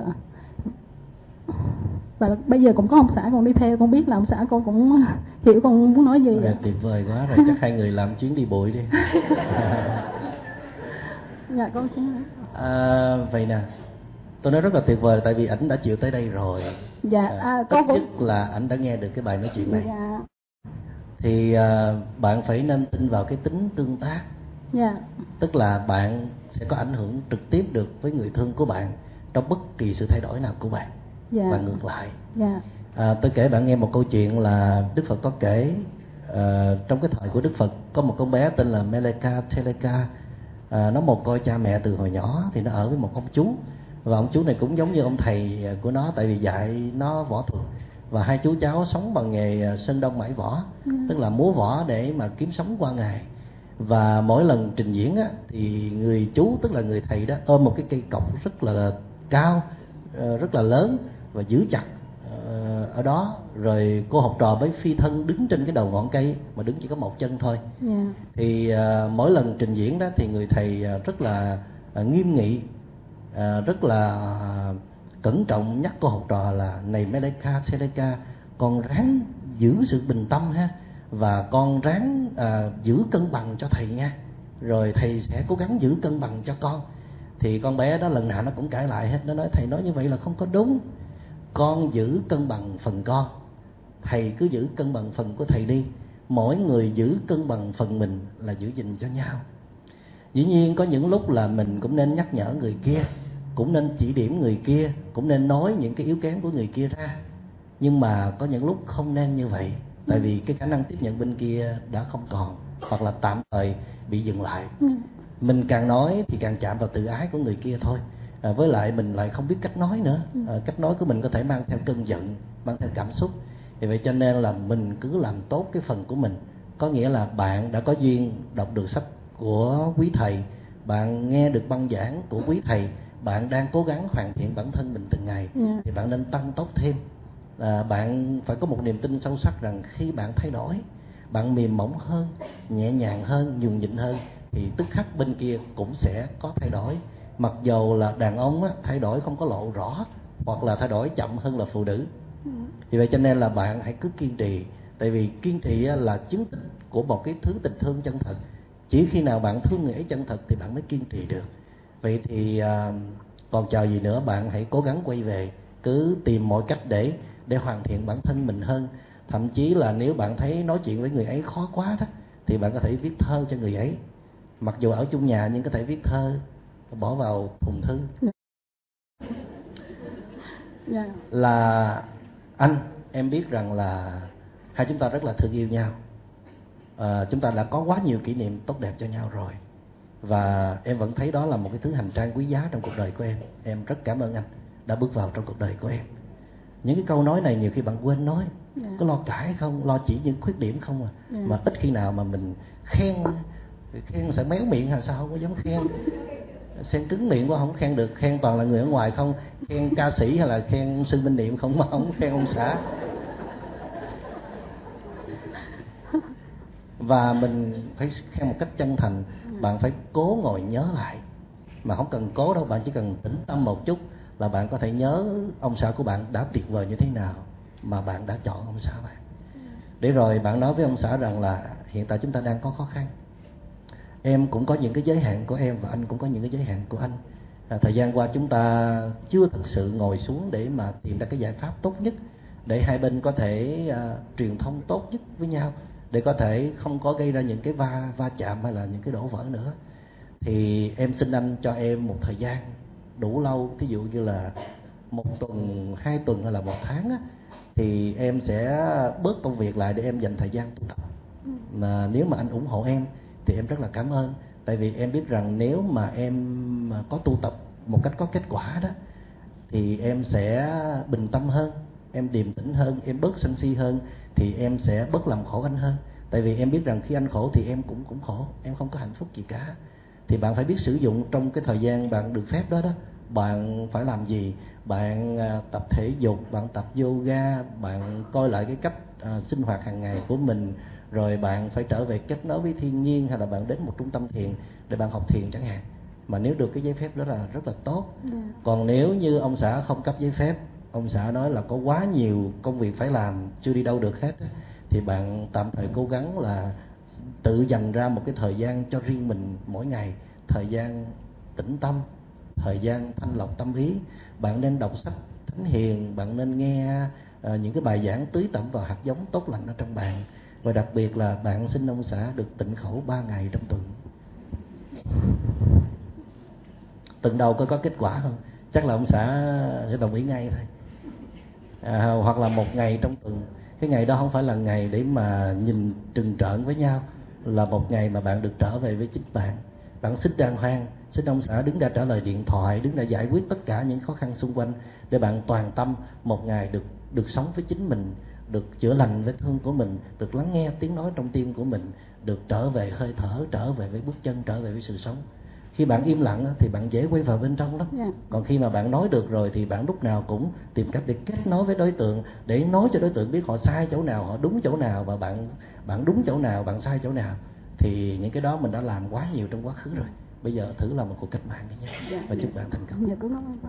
Và bây giờ cũng có ông xã con đi theo, con biết là ông xã con cũng hiểu con muốn nói gì. À, tuyệt vời quá rồi, chắc hai người làm chuyến đi bụi đi. Dạ con xin. À, vậy nè, tôi nói rất là tuyệt vời, tại vì ảnh đã chịu tới đây rồi. Dạ, à, à, tất con cũng... nhất là ảnh đã nghe được cái bài nói chuyện này. Dạ. Thì à, bạn phải nên tin vào cái tính tương tác. Dạ. Tức là bạn sẽ có ảnh hưởng trực tiếp được với người thương của bạn trong bất kỳ sự thay đổi nào của bạn. Dạ. Và ngược lại. Dạ. À, tôi kể bạn nghe một câu chuyện là Đức Phật có kể à, trong cái thời của Đức Phật có một con bé tên là Meleka Teleka. À, nó một coi cha mẹ từ hồi nhỏ, thì nó ở với một ông chú, và ông chú này cũng giống như ông thầy của nó, tại vì dạy nó võ thuật. Và hai chú cháu sống bằng nghề sơn đông mãi võ, ừ. tức là múa võ để mà kiếm sống qua ngày. Và mỗi lần trình diễn á, thì người chú, tức là người thầy đó, ôm một cái cây cọc rất là cao, rất là lớn và giữ chặt ở đó. Rồi cô học trò mới phi thân đứng trên cái đầu ngọn cây, mà đứng chỉ có một chân thôi. Yeah. Thì uh, mỗi lần trình diễn đó thì người thầy uh, rất là uh, nghiêm nghị, uh, rất là uh, cẩn trọng nhắc cô học trò là: này Meleka Teleka, con ráng giữ sự bình tâm ha, và con ráng uh, giữ cân bằng cho thầy nha, rồi thầy sẽ cố gắng giữ cân bằng cho con. Thì con bé đó lần nào nó cũng cãi lại hết, nó nói thầy nói như vậy là không có đúng, con giữ cân bằng phần con, thầy cứ giữ cân bằng phần của thầy đi. Mỗi người giữ cân bằng phần mình là giữ gìn cho nhau. Dĩ nhiên có những lúc là mình cũng nên nhắc nhở người kia, cũng nên chỉ điểm người kia, cũng nên nói những cái yếu kém của người kia ra. Nhưng mà có những lúc không nên như vậy, tại vì cái khả năng tiếp nhận bên kia đã không còn, hoặc là tạm thời bị dừng lại. Mình càng nói thì càng chạm vào tự ái của người kia thôi. À, với lại mình lại không biết cách nói nữa. À, cách nói của mình có thể mang theo cơn giận, mang theo cảm xúc. Vì vậy cho nên là mình cứ làm tốt cái phần của mình. Có nghĩa là bạn đã có duyên đọc được sách của quý thầy, bạn nghe được băng giảng của quý thầy, bạn đang cố gắng hoàn thiện bản thân mình từng ngày, yeah. thì bạn nên tăng tốc thêm. À, bạn phải có một niềm tin sâu sắc rằng khi bạn thay đổi, bạn mềm mỏng hơn, nhẹ nhàng hơn, nhường nhịn hơn, thì tức khắc bên kia cũng sẽ có thay đổi. Mặc dầu là đàn ông á, thay đổi không có lộ rõ, hoặc là thay đổi chậm hơn là phụ nữ. Vì vậy cho nên là bạn hãy cứ kiên trì. Tại vì kiên trì là chứng tích của một cái thứ tình thương chân thật. Chỉ khi nào bạn thương người ấy chân thật thì bạn mới kiên trì được. Vậy thì à, còn chờ gì nữa, bạn hãy cố gắng quay về, cứ tìm mọi cách để để hoàn thiện bản thân mình hơn. Thậm chí là nếu bạn thấy nói chuyện với người ấy khó quá đó, thì bạn có thể viết thơ cho người ấy. Mặc dù ở chung nhà nhưng có thể viết thơ, bỏ vào thùng thư. Yeah. Là anh, em biết rằng là hai chúng ta rất là thương yêu nhau. À, chúng ta đã có quá nhiều kỷ niệm tốt đẹp cho nhau rồi. Và em vẫn thấy đó là một cái thứ hành trang quý giá trong cuộc đời của em. Em rất cảm ơn anh đã bước vào trong cuộc đời của em. Những cái câu nói này nhiều khi bạn quên nói. Yeah. Có lo cãi không, lo chỉ những khuyết điểm không à. Yeah. Mà ít khi nào mà mình khen. Khen sợ méo miệng hay sao, không có dám khen. Khen cứng miệng quá không khen được. Khen toàn là người ở ngoài không. Khen ca sĩ hay là khen sư Minh Niệm không, mà không khen ông xã. Và mình phải khen một cách chân thành. Bạn phải cố ngồi nhớ lại. Mà không cần cố đâu, bạn chỉ cần tĩnh tâm một chút là bạn có thể nhớ ông xã của bạn đã tuyệt vời như thế nào mà bạn đã chọn ông xã bạn. Để rồi bạn nói với ông xã rằng là hiện tại chúng ta đang có khó khăn, em cũng có những cái giới hạn của em và anh cũng có những cái giới hạn của anh. À, thời gian qua chúng ta chưa thực sự ngồi xuống để mà tìm ra cái giải pháp tốt nhất để hai bên có thể uh, truyền thông tốt nhất với nhau, để có thể không có gây ra những cái va va chạm hay là những cái đổ vỡ nữa. Thì em xin anh cho em một thời gian đủ lâu, thí dụ như là một tuần, hai tuần hay là một tháng á, thì em sẽ bớt công việc lại để em dành thời gian tu tập. Mà nếu mà anh ủng hộ em thì em rất là cảm ơn. Tại vì em biết rằng nếu mà em có tu tập một cách có kết quả đó, thì em sẽ bình tâm hơn, em điềm tĩnh hơn, em bớt sân si hơn, thì em sẽ bớt làm khổ anh hơn. Tại vì em biết rằng khi anh khổ thì em cũng cũng khổ, em không có hạnh phúc gì cả. Thì bạn phải biết sử dụng trong cái thời gian bạn được phép đó đó, bạn phải làm gì. Bạn à, tập thể dục, bạn tập yoga, bạn coi lại cái cách à, sinh hoạt hàng ngày của mình, rồi bạn phải trở về kết nối với thiên nhiên, hay là bạn đến một trung tâm thiền để bạn học thiền chẳng hạn. Mà nếu được cái giấy phép đó là rất là tốt. Yeah. Còn nếu như ông xã không cấp giấy phép, ông xã nói là có quá nhiều công việc phải làm, chưa đi đâu được hết, thì bạn tạm thời cố gắng là tự dành ra một cái thời gian cho riêng mình mỗi ngày, thời gian tĩnh tâm, thời gian thanh lọc tâm ý. Bạn nên đọc sách thánh hiền, bạn nên nghe uh, những cái bài giảng tưới tẩm vào hạt giống tốt lành ở trong bạn. Và đặc biệt là bạn xin ông xã được tịnh khẩu ba ngày trong tuần. Tuần đầu có có kết quả không? Chắc là ông xã sẽ đồng ý ngay thôi. À, hoặc là một ngày trong tuần. Cái ngày đó không phải là ngày để mà nhìn trừng trợn với nhau, là một ngày mà bạn được trở về với chính bạn. Bạn xích đàng hoàng, xin ông xã đứng ra trả lời điện thoại, đứng ra giải quyết tất cả những khó khăn xung quanh, để bạn toàn tâm một ngày được được sống với chính mình, được chữa lành vết thương của mình, được lắng nghe tiếng nói trong tim của mình, được trở về hơi thở, trở về với bước chân, trở về với sự sống. Khi bạn im lặng thì bạn dễ quay vào bên trong lắm. Yeah. Còn khi mà bạn nói được rồi thì bạn lúc nào cũng tìm cách để kết nối với đối tượng, để nói cho đối tượng biết họ sai chỗ nào, họ đúng chỗ nào, và bạn bạn đúng chỗ nào, bạn sai chỗ nào. Thì những cái đó mình đã làm quá nhiều trong quá khứ rồi. Bây giờ thử làm một cuộc cách mạng đi nhé. Yeah. Và chúc bạn thành công. Dạ,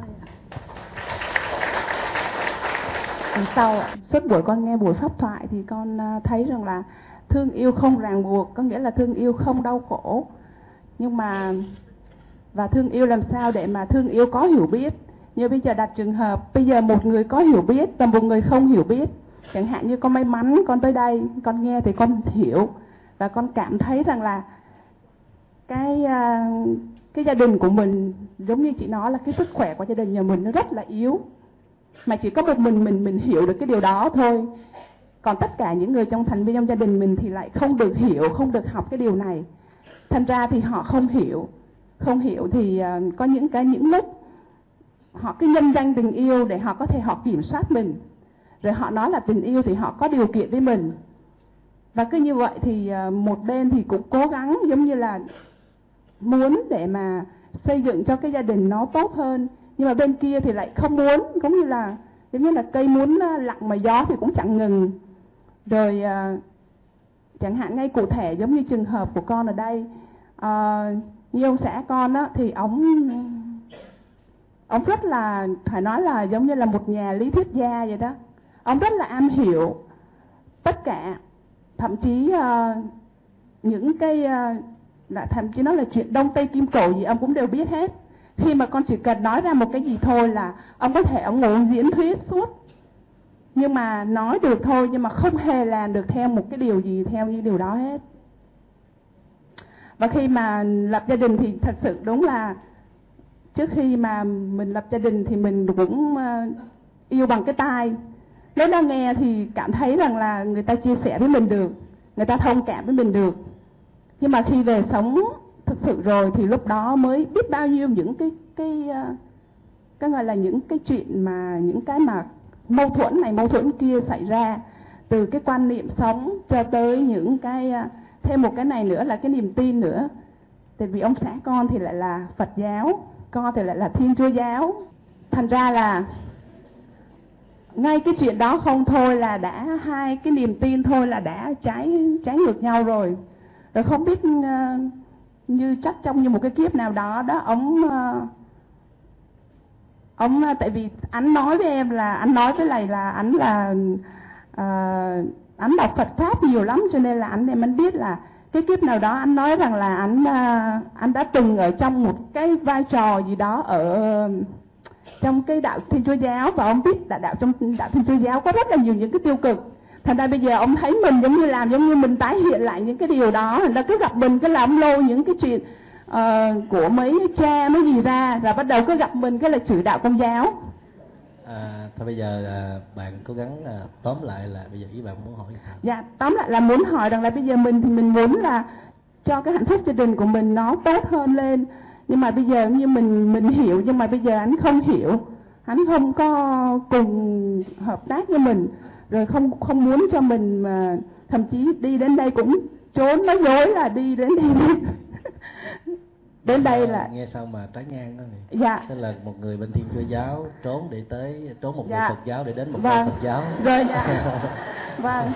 Đằng sau suốt buổi con nghe buổi pháp thoại thì con thấy rằng là thương yêu không ràng buộc, có nghĩa là thương yêu không đau khổ. Nhưng mà và thương yêu làm sao để mà thương yêu có hiểu biết. Như bây giờ đặt trường hợp, bây giờ một người có hiểu biết và một người không hiểu biết. Chẳng hạn như con may mắn con tới đây, con nghe thì con hiểu, và con cảm thấy rằng là cái cái gia đình của mình, giống như chị nói là cái sức khỏe của gia đình nhà mình nó rất là yếu, mà chỉ có một mình mình mình hiểu được cái điều đó thôi. Còn tất cả những người trong thành viên trong gia đình mình thì lại không được hiểu, không được học cái điều này. Thành ra thì họ không hiểu. Không hiểu thì uh, có những cái những lúc họ cứ nhân danh tình yêu để họ có thể họ kiểm soát mình. Rồi họ nói là tình yêu thì họ có điều kiện với mình. Và cứ như vậy thì uh, một bên thì cũng cố gắng giống như là muốn để mà xây dựng cho cái gia đình nó tốt hơn. Nhưng mà bên kia thì lại không muốn, giống như là giống như là cây muốn lặng mà gió thì cũng chẳng ngừng. Rồi uh, chẳng hạn ngay cụ thể giống như trường hợp của con ở đây, uh, như ông xã con á, thì ông ông rất là, phải nói là giống như là một nhà lý thuyết gia vậy đó. Ông rất là am hiểu tất cả, thậm chí uh, những cái uh, là thậm chí nói là chuyện đông tây kim cổ gì ông cũng đều biết hết. Khi mà con chỉ cần nói ra một cái gì thôi là ông có thể ông ngồi diễn thuyết suốt, nhưng mà nói được thôi, nhưng mà không hề làm được theo một cái điều gì theo như điều đó hết. Và khi mà lập gia đình thì thật sự đúng là trước khi mà mình lập gia đình thì mình cũng yêu bằng cái tai. Nếu nó nghe thì cảm thấy rằng là người ta chia sẻ với mình được, người ta thông cảm với mình được. Nhưng mà khi về sống thực sự rồi thì lúc đó mới biết bao nhiêu những cái cái cái gọi là những cái chuyện mà những cái mà mâu thuẫn này mâu thuẫn kia xảy ra, từ cái quan niệm sống cho tới những cái thêm một cái này nữa là cái niềm tin nữa. Tại vì ông xã con thì lại là Phật giáo, con thì lại là Thiên Chúa giáo. Thành ra là ngay cái chuyện đó không thôi là đã hai cái niềm tin thôi là đã trái trái ngược nhau rồi. Rồi không biết uh, như chắc trong như một cái kiếp nào đó đó ông uh, ông uh, tại vì anh nói với em là anh nói với lại là anh là uh, anh đọc Phật pháp nhiều lắm, cho nên là anh em anh biết là cái kiếp nào đó anh nói rằng là anh uh, anh đã từng ở trong một cái vai trò gì đó ở uh, trong cái đạo Thiên Chúa giáo, và ông biết đạo đạo trong đạo Thiên Chúa giáo có rất là nhiều những cái tiêu cực, thành ra bây giờ ông thấy mình giống như làm giống như mình tái hiện lại những cái điều đó. Thành ra cứ gặp mình cái là ông lôi những cái chuyện uh, của mấy cha mấy gì ra, rồi bắt đầu cứ gặp mình cái là chửi đạo Công giáo. À, thôi bây giờ à, bạn cố gắng à, tóm lại là bây giờ ý bạn muốn hỏi sao? Dạ, tóm lại là muốn hỏi rằng là bây giờ mình thì mình muốn là cho cái hạnh phúc gia đình của mình nó tốt hơn lên. Nhưng mà bây giờ như mình mình hiểu, nhưng mà bây giờ anh không hiểu, anh không có cùng hợp tác với mình, rồi không không muốn cho mình mà thậm chí đi đến đây cũng trốn nói dối là đi đến đây đến đây là nghe sao mà trái ngang đó này. Dạ. Tức là một người bên Thiên Chúa giáo trốn để tới trốn một dạ. người Phật giáo để đến một vâng. người Phật giáo. Rồi dạ. Vâng.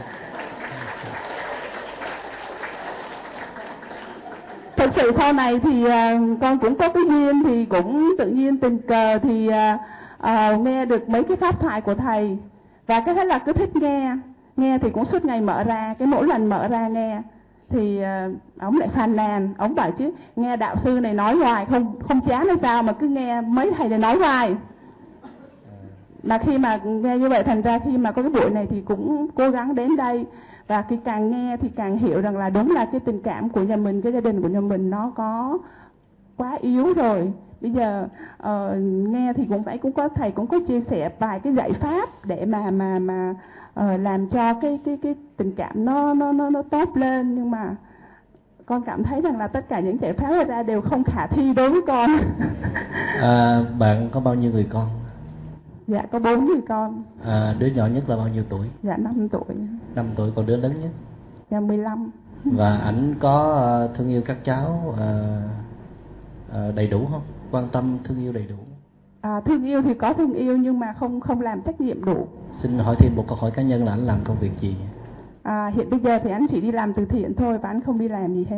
Thực sự sau này thì uh, con cũng có cái duyên, thì cũng tự nhiên tình cờ thì uh, uh, nghe được mấy cái pháp thoại của thầy, và cái thế là cứ thích nghe nghe thì cũng suốt ngày mở ra, cái mỗi lần mở ra nghe thì uh, ông lại phàn nàn, ông bảo chứ nghe đạo sư này nói hoài không không chán hay sao mà cứ nghe mấy thầy này nói hoài. Mà khi mà nghe như vậy, thành ra khi mà có cái buổi này thì cũng cố gắng đến đây, và khi càng nghe thì càng hiểu rằng là đúng là cái tình cảm của nhà mình, cái gia đình của nhà mình nó có quá yếu rồi. Bây giờ uh, nghe thì cũng phải cũng có thầy cũng có chia sẻ vài cái giải pháp để mà mà mà uh, làm cho cái cái cái tình cảm nó nó nó nó tốt lên, nhưng mà con cảm thấy rằng là tất cả những giải pháp ra đều không khả thi đối với con. À, bạn có bao nhiêu người con? Dạ có bốn người con. À, đứa nhỏ nhất là bao nhiêu tuổi? Dạ năm tuổi. Năm tuổi, còn đứa lớn nhất? Dạ mười lăm. Và ảnh có uh, thương yêu các cháu uh, uh, đầy đủ không? Quan tâm thương yêu đầy đủ? À, thương yêu thì có thương yêu, nhưng mà không không làm trách nhiệm đủ. Xin hỏi thêm một câu hỏi cá nhân là anh làm công việc gì? À, hiện bây giờ thì anh chỉ đi làm từ thiện thôi, và anh không đi làm gì hết.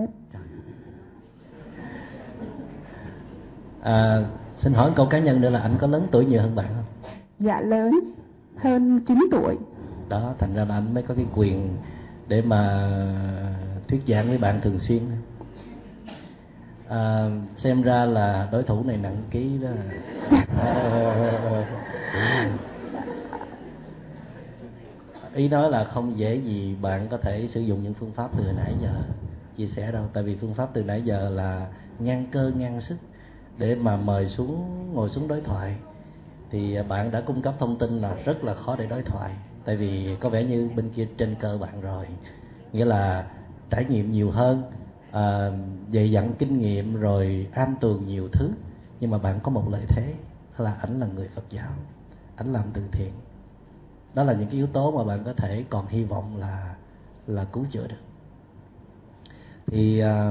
À, xin hỏi câu cá nhân nữa là anh có lớn tuổi nhiều hơn bạn không? Dạ lớn, hơn chín tuổi. Đó, thành ra là anh mới có cái quyền để mà thuyết giảng với bạn thường xuyên. À, xem ra là đối thủ này nặng ký đó. Ý nói là không dễ gì bạn có thể sử dụng những phương pháp từ nãy giờ chia sẻ đâu, tại vì phương pháp từ nãy giờ là ngang cơ ngang sức để mà mời xuống ngồi xuống đối thoại, thì bạn đã cung cấp thông tin là rất là khó để đối thoại, tại vì có vẻ như bên kia trên cơ bạn rồi, nghĩa là trải nghiệm nhiều hơn, à, dày dặn kinh nghiệm rồi am tường nhiều thứ, nhưng mà bạn có một lợi thế là ảnh là người Phật giáo, ảnh làm từ thiện. Đó là những cái yếu tố mà bạn có thể còn hy vọng là là cứu chữa được. Thì uh,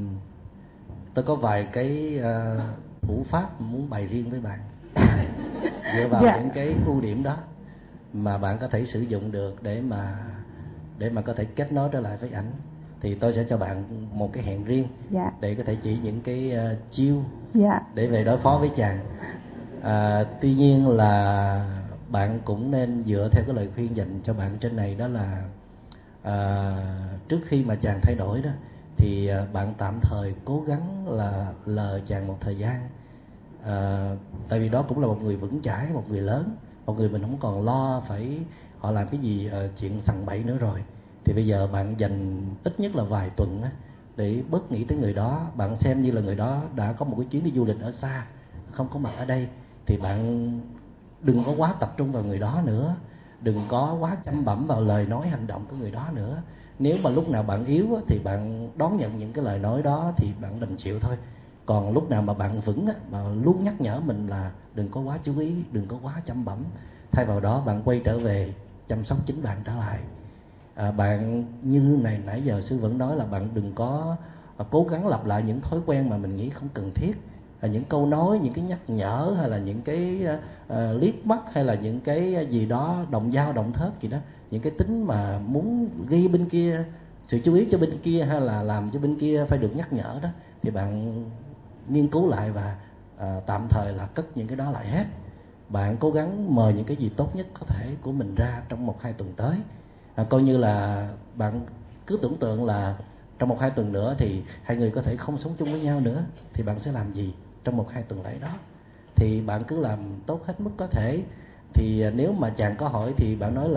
tôi có vài cái uh, thủ pháp muốn bày riêng với bạn dựa vào dạ. những cái ưu điểm đó mà bạn có thể sử dụng được để mà để mà có thể kết nối trở lại với ảnh. Thì tôi sẽ cho bạn một cái hẹn riêng dạ. để có thể chỉ những cái uh, chiêu dạ. để về đối phó với chàng. À, tuy nhiên là bạn cũng nên dựa theo cái lời khuyên dành cho bạn trên này, đó là à, trước khi mà chàng thay đổi đó thì à, bạn tạm thời cố gắng là lờ chàng một thời gian, à, tại vì đó cũng là một người vững chãi, một người lớn, một người mình không còn lo phải họ làm cái gì à, chuyện sằng bậy nữa rồi. Thì bây giờ bạn dành ít nhất là vài tuần á, để bớt nghĩ tới người đó, bạn xem như là người đó đã có một cái chuyến đi du lịch ở xa, không có mặt ở đây, thì bạn đừng có quá tập trung vào người đó nữa, đừng có quá chăm bẩm vào lời nói hành động của người đó nữa. Nếu mà lúc nào bạn yếu thì bạn đón nhận những cái lời nói đó thì bạn đành chịu thôi. Còn lúc nào mà bạn vững mà luôn nhắc nhở mình là đừng có quá chú ý, đừng có quá chăm bẩm, thay vào đó bạn quay trở về chăm sóc chính bạn trở lại. À, bạn như này nãy giờ sư vẫn nói là bạn đừng có à, cố gắng lặp lại những thói quen mà mình nghĩ không cần thiết, là những câu nói, những cái nhắc nhở, hay là những cái uh, liếc mắt, hay là những cái gì đó động dao động thớt gì đó, những cái tính mà muốn ghi bên kia sự chú ý cho bên kia, hay là làm cho bên kia phải được nhắc nhở đó, thì bạn nghiên cứu lại và uh, tạm thời là cất những cái đó lại hết. Bạn cố gắng mời những cái gì tốt nhất có thể của mình ra trong một hai tuần tới, à, coi như là bạn cứ tưởng tượng là trong một hai tuần nữa thì hai người có thể không sống chung với nhau nữa, thì bạn sẽ làm gì trong một hai tuần lễ đó? Thì bạn cứ làm tốt hết mức có thể. Thì nếu mà chàng có hỏi thì bạn nói là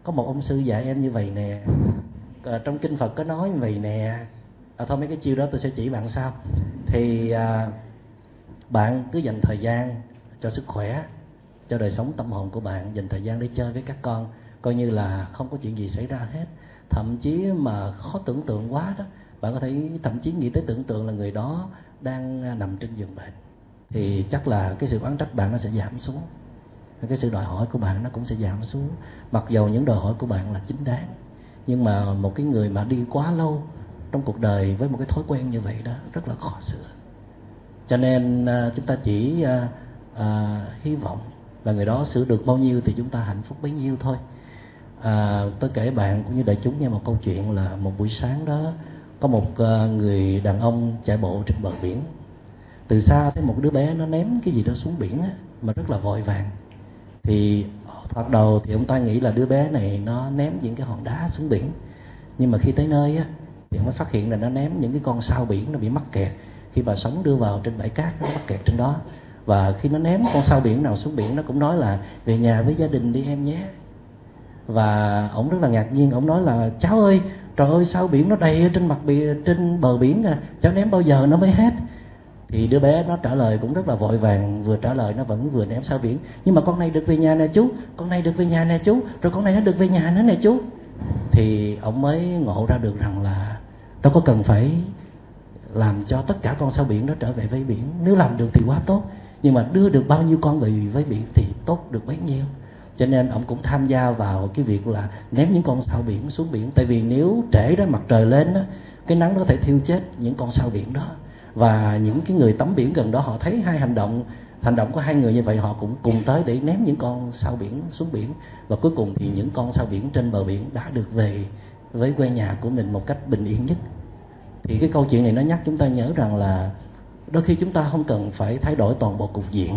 có một ông sư dạy em như vậy nè, à, trong kinh Phật có nói như vậy nè, à, thôi mấy cái chiêu đó tôi sẽ chỉ bạn sau. Thì à, bạn cứ dành thời gian cho sức khỏe, cho đời sống tâm hồn của bạn, dành thời gian để chơi với các con, coi như là không có chuyện gì xảy ra hết. Thậm chí mà khó tưởng tượng quá đó, bạn có thể thậm chí nghĩ tới tưởng tượng là người đó đang nằm trên giường bệnh, thì chắc là cái sự oán trách bạn nó sẽ giảm xuống, cái sự đòi hỏi của bạn nó cũng sẽ giảm xuống. Mặc dầu những đòi hỏi của bạn là chính đáng, nhưng mà một cái người mà đi quá lâu trong cuộc đời với một cái thói quen như vậy đó rất là khó sửa. Cho nên uh, chúng ta chỉ uh, uh, hy vọng là người đó sửa được bao nhiêu thì chúng ta hạnh phúc bấy nhiêu thôi. À, tôi kể bạn cũng như đại chúng nghe một câu chuyện là một buổi sáng đó có một uh, người đàn ông chạy bộ trên bờ biển. Từ xa thấy một đứa bé nó ném cái gì đó xuống biển á, mà rất là vội vàng. Thì thoạt đầu thì ông ta nghĩ là đứa bé này nó ném những cái hòn đá xuống biển, nhưng mà khi tới nơi á thì ông mới phát hiện là nó ném những cái con sao biển nó bị mắc kẹt khi bà sóng đưa vào trên bãi cát, nó mắc kẹt trên đó. Và khi nó ném con sao biển nào xuống biển, nó cũng nói là về nhà với gia đình đi em nhé. Và ông rất là ngạc nhiên, ông nói là cháu ơi, trời ơi sao biển nó đầy trên mặt biển, trên bờ biển nè, cháu ném bao giờ nó mới hết. Thì đứa bé nó trả lời cũng rất là vội vàng, vừa trả lời nó vẫn vừa ném sao biển. Nhưng mà con này được về nhà nè chú, con này được về nhà nè chú, rồi con này nó được về nhà nữa nè chú. Thì ông mới ngộ ra được rằng là đâu có cần phải làm cho tất cả con sao biển đó trở về với biển. Nếu làm được thì quá tốt, nhưng mà đưa được bao nhiêu con về với biển thì tốt được bấy nhiêu. Cho nên ông cũng tham gia vào cái việc là ném những con sao biển xuống biển. Tại vì nếu trễ đó, mặt trời lên đó, cái nắng nó có thể thiêu chết những con sao biển đó. Và những cái người tắm biển gần đó họ thấy hai hành động hành động của hai người như vậy, họ cũng cùng tới để ném những con sao biển xuống biển. Và cuối cùng thì những con sao biển trên bờ biển đã được về với quê nhà của mình một cách bình yên nhất. Thì cái câu chuyện này nó nhắc chúng ta nhớ rằng là đôi khi chúng ta không cần phải thay đổi toàn bộ cục diện.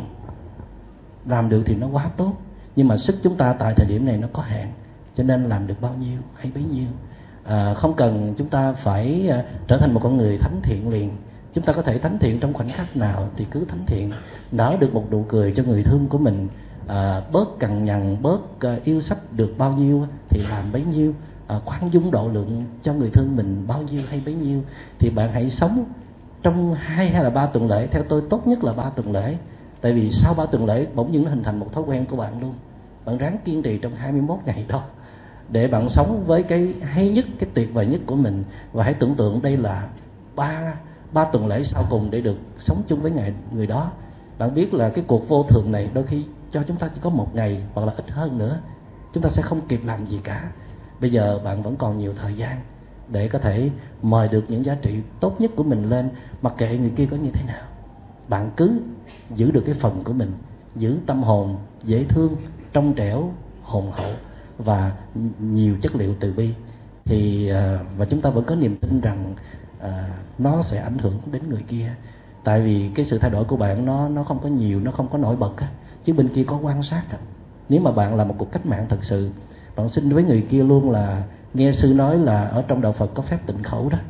Làm được thì nó quá tốt, nhưng mà sức chúng ta tại thời điểm này nó có hạn, cho nên làm được bao nhiêu hay bấy nhiêu. À, không cần chúng ta phải uh, trở thành một con người thánh thiện liền. Chúng ta có thể thánh thiện trong khoảnh khắc nào thì cứ thánh thiện, nở được một nụ cười cho người thương của mình, à, bớt cằn nhằn, bớt uh, yêu sách được bao nhiêu thì làm bấy nhiêu, à, khoan dung độ lượng cho người thương mình bao nhiêu hay bấy nhiêu. Thì bạn hãy sống trong hai hay là ba tuần lễ, theo tôi tốt nhất là ba tuần lễ. Tại vì sau ba tuần lễ bỗng dưng nó hình thành một thói quen của bạn luôn. Bạn ráng kiên trì trong hai mươi mốt ngày đó để bạn sống với cái hay nhất, cái tuyệt vời nhất của mình. Và hãy tưởng tượng đây là ba ba tuần lễ sau cùng để được sống chung với người, người đó. Bạn biết là cái cuộc vô thường này đôi khi cho chúng ta chỉ có một ngày hoặc là ít hơn nữa, chúng ta sẽ không kịp làm gì cả. Bây giờ bạn vẫn còn nhiều thời gian để có thể mời được những giá trị tốt nhất của mình lên, mặc kệ người kia có như thế nào. Bạn cứ giữ được cái phần của mình, giữ tâm hồn dễ thương, trong trẻo, hồn hậu và nhiều chất liệu từ bi, thì và chúng ta vẫn có niềm tin rằng à, nó sẽ ảnh hưởng đến người kia. Tại vì cái sự thay đổi của bạn nó nó không có nhiều, nó không có nổi bật á, chứ bên kia có quan sát đó. Nếu mà bạn là một cuộc cách mạng thật sự, bạn xin với người kia luôn là nghe sư nói là ở trong đạo Phật có phép tịnh khẩu đó,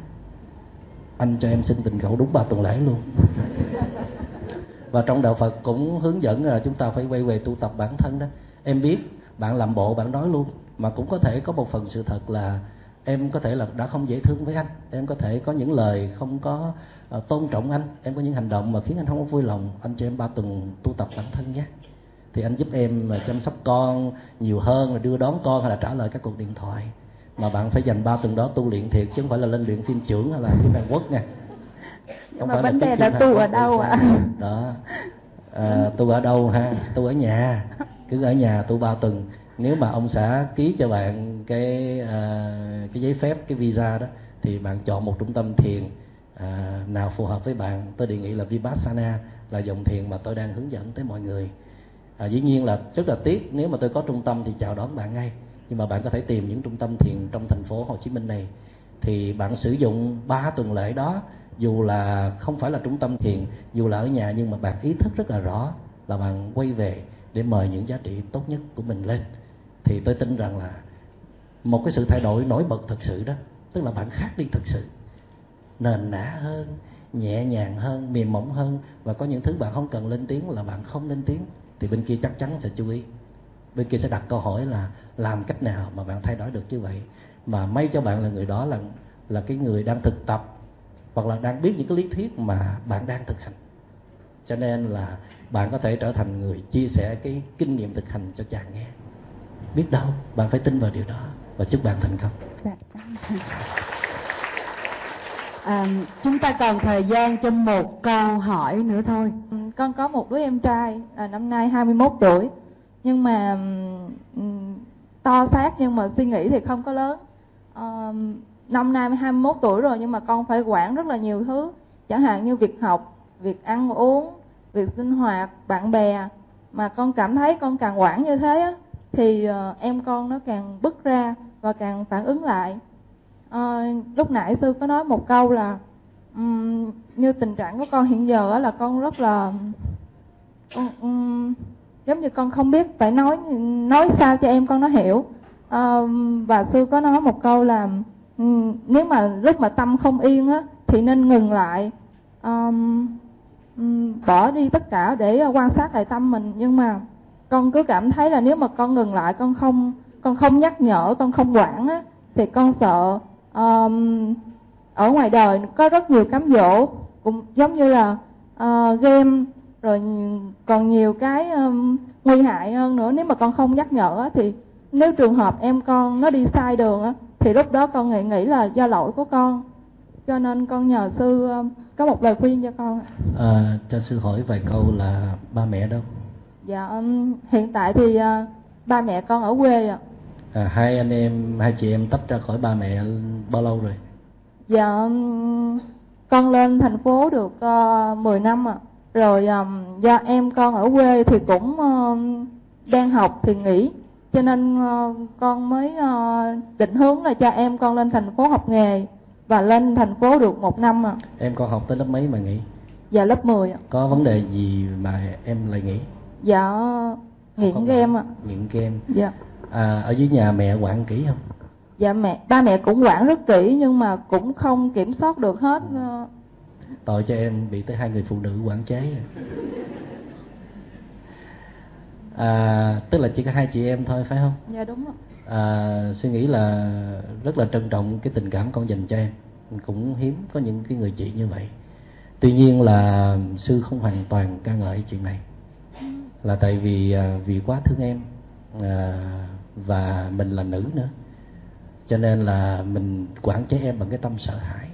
anh cho em xin tịnh khẩu đúng ba tuần lễ luôn. Và trong đạo Phật cũng hướng dẫn là chúng ta phải quay về tu tập bản thân đó. Em biết bạn làm bộ bạn nói luôn, mà cũng có thể có một phần sự thật là em có thể là đã không dễ thương với anh, em có thể có những lời không có uh, tôn trọng anh, em có những hành động mà khiến anh không có vui lòng. Anh cho em ba tuần tu tập bản thân nhé. Thì anh giúp em uh, chăm sóc con nhiều hơn, là đưa đón con hay là trả lời các cuộc điện thoại. Mà bạn phải dành ba tuần đó tu luyện thiệt, chứ không phải là lên luyện phim chưởng hay là phim Hàn Quốc nha. Nhưng mà vấn đề là tu ở đâu ạ? À? Đó, à, tu ở đâu ha? Tu ở nhà, cứ ở nhà tu ba tuần. Nếu mà ông xã ký cho bạn cái uh, cái giấy phép, cái visa đó, thì bạn chọn một trung tâm thiền uh, nào phù hợp với bạn. Tôi đề nghị là Vipassana là dòng thiền mà tôi đang hướng dẫn tới mọi người. À, dĩ nhiên là rất là tiếc nếu mà tôi có trung tâm thì chào đón bạn ngay, nhưng mà bạn có thể tìm những trung tâm thiền trong thành phố Hồ Chí Minh này. Thì bạn sử dụng ba tuần lễ đó, dù là không phải là trung tâm thiền, dù là ở nhà, nhưng mà bạn ý thức rất là rõ là bạn quay về để mời những giá trị tốt nhất của mình lên. Thì tôi tin rằng là một cái sự thay đổi nổi bật thật sự đó, tức là bạn khác đi thật sự, nền nã hơn, nhẹ nhàng hơn, mềm mỏng hơn. Và có những thứ bạn không cần lên tiếng là bạn không lên tiếng, thì bên kia chắc chắn sẽ chú ý. bên kia sẽ đặt câu hỏi là làm cách nào mà bạn thay đổi được như vậy. Mà may cho bạn là người đó là là cái người đang thực tập hoặc là đang biết những cái lý thuyết mà bạn đang thực hành, cho nên là bạn có thể trở thành người chia sẻ cái kinh nghiệm thực hành cho chàng nghe. Biết đâu bạn phải tin vào điều đó, và chúc bạn thành công. À, chúng ta còn thời gian cho một câu hỏi nữa thôi. Con có một đứa em trai là năm nay hai mươi mốt tuổi, nhưng mà um, to xác nhưng mà suy nghĩ thì không có lớn. Um, năm nay hai mươi mốt tuổi rồi nhưng mà con phải quản rất là nhiều thứ, chẳng hạn như việc học, việc ăn uống, việc sinh hoạt, bạn bè. Mà con cảm thấy con càng quản như thế á, thì uh, em con nó càng bứt ra và càng phản ứng lại. Uh, lúc nãy sư có nói một câu là um, như tình trạng của con hiện giờ á, là con rất là um, um, giống như con không biết phải nói nói sao cho em con nó hiểu. Uh, và sư có nói một câu là um, nếu mà lúc mà tâm không yên á thì nên ngừng lại, um, um, bỏ đi tất cả để quan sát lại tâm mình. Nhưng mà con cứ cảm thấy là nếu mà con ngừng lại, con không con không nhắc nhở, con không quản á, thì con sợ um, ở ngoài đời có rất nhiều cám dỗ, cũng giống như là uh, game, rồi còn nhiều cái um, nguy hại hơn nữa. Nếu mà con không nhắc nhở á, thì nếu trường hợp em con nó đi sai đường á, thì lúc đó con nghĩ nghĩ là do lỗi của con. Cho nên con nhờ sư um, có một lời khuyên cho con. À, cho sư hỏi vài câu là ba mẹ đâu? Dạ um, hiện tại thì uh, ba mẹ con ở quê ạ. À, hai anh em, hai chị em tách ra khỏi ba mẹ bao lâu rồi? Dạ um, con lên thành phố được uh, mười năm ạ. Rồi um, do em con ở quê thì cũng uh, đang học thì nghỉ, cho nên uh, con mới uh, định hướng là cho em con lên thành phố học nghề, và lên thành phố được một năm ạ. Em con học tới lớp mấy mà nghỉ? Dạ lớp mười ạ. Có vấn đề gì mà em lại nghỉ? Dạ nghiện game ạ. Nghiện game. Dạ. À, ở dưới nhà mẹ quản kỹ không? Dạ mẹ, ba mẹ cũng quản rất kỹ nhưng mà cũng không kiểm soát được hết. Tội cho em bị tới hai người phụ nữ quản chế rồi. À, tức là chỉ có hai chị em thôi phải không? Dạ đúng ạ. À, suy nghĩ là rất là trân trọng cái tình cảm con dành cho em, cũng hiếm có những cái người chị như vậy. Tuy nhiên là sư không hoàn toàn ca ngợi chuyện này, là tại vì vì quá thương em, à, và mình là nữ nữa, cho nên là mình quản chế em bằng cái tâm sợ hãi,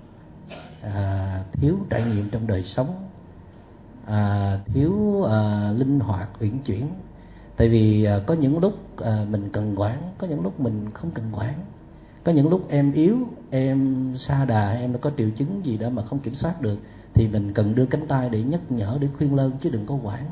à, thiếu trải nghiệm trong đời sống, à, thiếu à, linh hoạt uyển chuyển. Tại vì à, có những lúc à, mình cần quản, có những lúc mình không cần quản. Có những lúc em yếu, em sa đà, em đã có triệu chứng gì đó mà không kiểm soát được, thì mình cần đưa cánh tay để nhắc nhở, để khuyên lơn, chứ đừng có quản.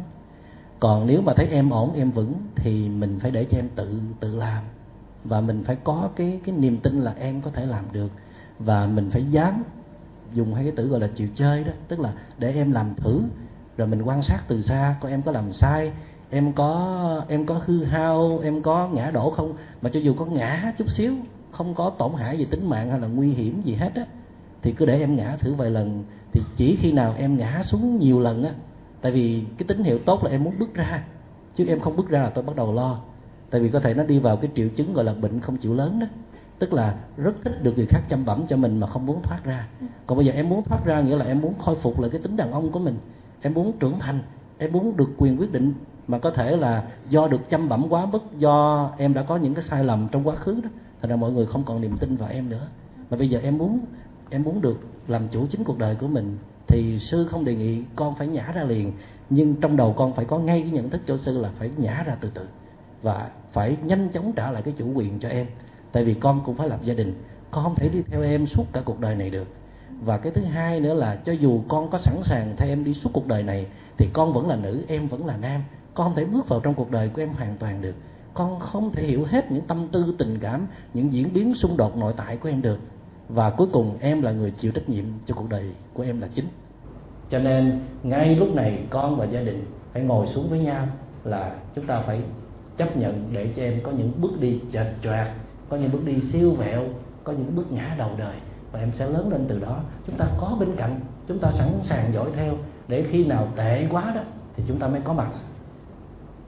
Còn nếu mà thấy em ổn, em vững, thì mình phải để cho em tự tự làm, và mình phải có cái cái niềm tin là em có thể làm được. Và mình phải dám dùng hai cái từ gọi là chịu chơi đó, tức là để em làm thử, rồi mình quan sát từ xa coi em có làm sai, em có em có hư hao, em có ngã đổ không. Mà cho dù có ngã chút xíu, không có tổn hại về tính mạng hay là nguy hiểm gì hết á, thì cứ để em ngã thử vài lần. Thì chỉ khi nào em ngã xuống nhiều lần á, tại vì cái tín hiệu tốt là em muốn bước ra, chứ em không bước ra là tôi bắt đầu lo. Tại vì có thể nó đi vào cái triệu chứng gọi là bệnh không chịu lớn đó, tức là rất thích được người khác chăm bẵm cho mình mà không muốn thoát ra. Còn bây giờ em muốn thoát ra nghĩa là em muốn khôi phục lại cái tính đàn ông của mình, em muốn trưởng thành, em muốn được quyền quyết định. Mà có thể là do được chăm bẵm quá mức, do em đã có những cái sai lầm trong quá khứ đó, thành ra mọi người không còn niềm tin vào em nữa. Mà bây giờ em muốn em muốn được làm chủ chính cuộc đời của mình, thì sư không đề nghị con phải nhả ra liền, nhưng trong đầu con phải có ngay cái nhận thức cho sư là phải nhả ra từ từ, và phải nhanh chóng trả lại cái chủ quyền cho em. Tại vì con cũng phải lập gia đình, con không thể đi theo em suốt cả cuộc đời này được. Và cái thứ hai nữa là cho dù con có sẵn sàng theo em đi suốt cuộc đời này, thì con vẫn là nữ, em vẫn là nam. Con không thể bước vào trong cuộc đời của em hoàn toàn được. Con không thể hiểu hết những tâm tư, tình cảm, những diễn biến xung đột nội tại của em được. Và cuối cùng em là người chịu trách nhiệm cho cuộc đời của em là chính. Cho nên ngay lúc này con và gia đình phải ngồi xuống với nhau, là chúng ta phải chấp nhận để cho em có những bước đi chệch choạc, có những bước đi siêu vẹo, có những bước ngã đầu đời, và em sẽ lớn lên từ đó. Chúng ta có bên cạnh, chúng ta sẵn sàng dõi theo, để khi nào tệ quá đó thì chúng ta mới có mặt.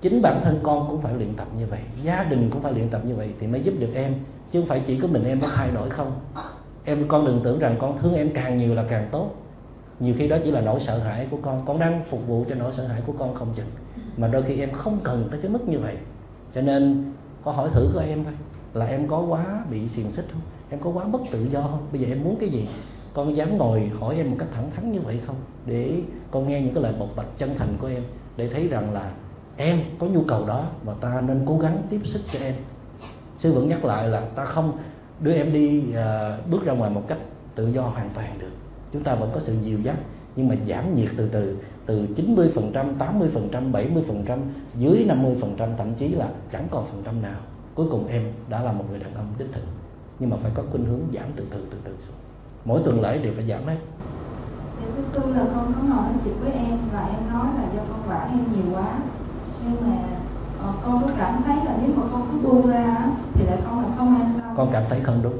Chính bản thân con cũng phải luyện tập như vậy, gia đình cũng phải luyện tập như vậy thì mới giúp được em, chứ không phải chỉ có mình em mới thay đổi không. Em con đừng tưởng rằng con thương em càng nhiều là càng tốt. Nhiều khi đó chỉ là nỗi sợ hãi của con, con đang phục vụ cho nỗi sợ hãi của con không chừng. Mà đôi khi em không cần tới cái mức như vậy. Cho nên con hỏi thử của em thôi, là em có quá bị xiềng xích không? Em có quá mất tự do không? Bây giờ em muốn cái gì? Con dám ngồi hỏi em một cách thẳng thắn như vậy không? Để con nghe những cái lời bộc bạch chân thành của em, để thấy rằng là em có nhu cầu đó và ta nên cố gắng tiếp sức cho em. Sư vẫn nhắc lại là ta không đưa em đi uh, bước ra ngoài một cách tự do hoàn toàn được. Chúng ta vẫn có sự dìu dắt, nhưng mà giảm nhiệt từ từ, từ chín mươi phần trăm, tám mươi phần trăm, bảy mươi phần trăm, dưới năm mươi phần trăm, thậm chí là chẳng còn phần trăm nào. Cuối cùng em đã là một người đàn ông đích thực. Nhưng mà phải có khuynh hướng giảm từ từ từ từ xuống. Mỗi tuần lễ đều phải giảm hết. Thì thứ tư là con có ngồi nói chuyện với em và em nói là do con quản em nhiều quá. Nhưng mà uh, con cứ cảm thấy là nếu mà con cứ buông ra thì lại con là không an tâm. Con cảm thấy không đúng.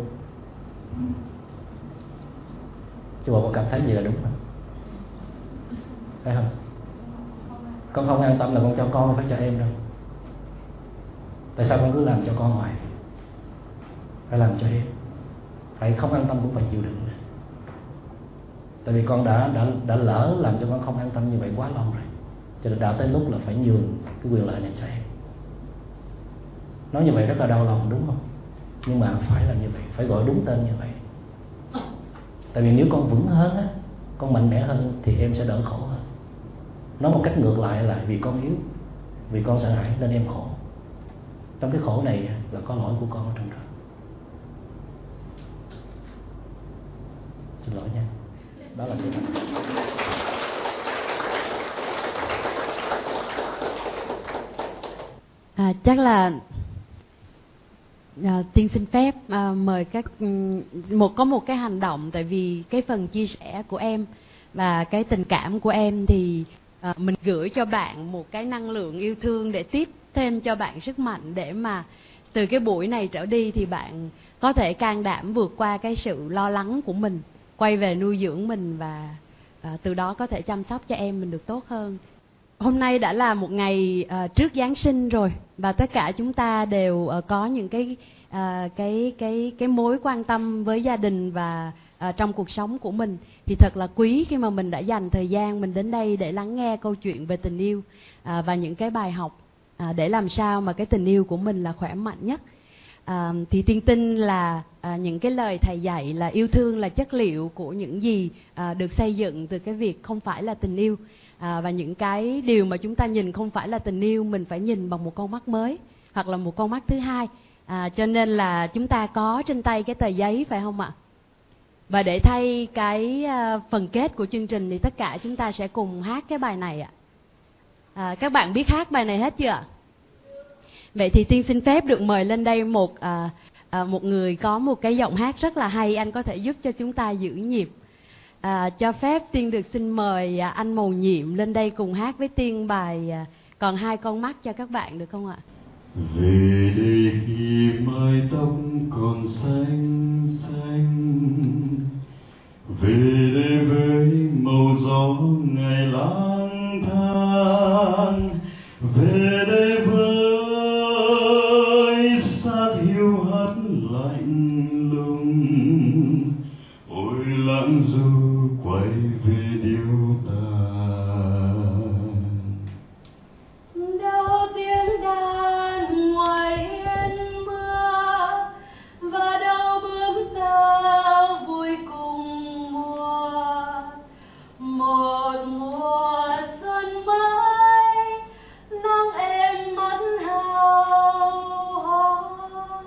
Chứ bộ con cảm thấy gì là đúng không? Phải không? Con không an tâm là con cho con, không phải cho em đâu. Tại sao con cứ làm cho con hoài? Phải làm cho em. Phải không an tâm cũng phải chịu đựng. Tại vì con đã đã đã lỡ làm cho con không an tâm như vậy quá lâu rồi. Cho nên đã tới lúc là phải nhường cái quyền lợi này cho em. Nói như vậy rất là đau lòng đúng không? Nhưng mà phải là như vậy, phải gọi đúng tên như vậy. Tại vì nếu con vững hơn á, con mạnh mẽ hơn thì em sẽ đỡ khổ hơn. Nói một cách ngược lại là vì con yếu, vì con sợ hãi nên em khổ. Trong cái khổ này là có lỗi của con ở trong đó. Xin lỗi nha. Đó là sự thật. À, chắc là à, Tiên xin phép à, mời các một có một cái hành động, tại vì cái phần chia sẻ của em và cái tình cảm của em thì à, mình gửi cho bạn một cái năng lượng yêu thương để tiếp thêm cho bạn sức mạnh, để mà từ cái buổi này trở đi thì bạn có thể can đảm vượt qua cái sự lo lắng của mình, quay về nuôi dưỡng mình và à, từ đó có thể chăm sóc cho em mình được tốt hơn. Hôm nay đã là một ngày uh, trước Giáng sinh rồi, và tất cả chúng ta đều uh, có những cái uh, cái cái cái mối quan tâm với gia đình và uh, trong cuộc sống của mình, thì thật là quý khi mà mình đã dành thời gian mình đến đây để lắng nghe câu chuyện về tình yêu uh, và những cái bài học uh, để làm sao mà cái tình yêu của mình là khỏe mạnh nhất. Uh, thì Tiên tin là uh, những cái lời thầy dạy là yêu thương là chất liệu của những gì uh, được xây dựng từ cái việc không phải là tình yêu. À, và những cái điều mà chúng ta nhìn không phải là tình yêu, mình phải nhìn bằng một con mắt mới hoặc là một con mắt thứ hai. À, cho nên là chúng ta có trên tay cái tờ giấy, phải không ạ? Và để thay cái uh, phần kết của chương trình thì tất cả chúng ta sẽ cùng hát cái bài này ạ. À, các bạn biết hát bài này hết chưa ạ? Vậy thì Tiên xin phép được mời lên đây một uh, uh, một người có một cái giọng hát rất là hay, anh có thể giúp cho chúng ta giữ nhịp. À, cho phép Tiên được xin mời à, anh Mầu Nhiệm lên đây cùng hát với Tiên bài à, Còn Hai Con Mắt cho các bạn được không ạ? Về đây khi mái tóc còn xanh xanh, về đây với màu gió ngày lang thang, về đây với xác hiu hắt lạnh lùng. Ôi lãng du quay về điêu tàn, đâu tiếng đàn ngoài hiên mưa và đâu bước ta vui cùng mùa, một mùa xuân mới nắng êm mắt hao hò.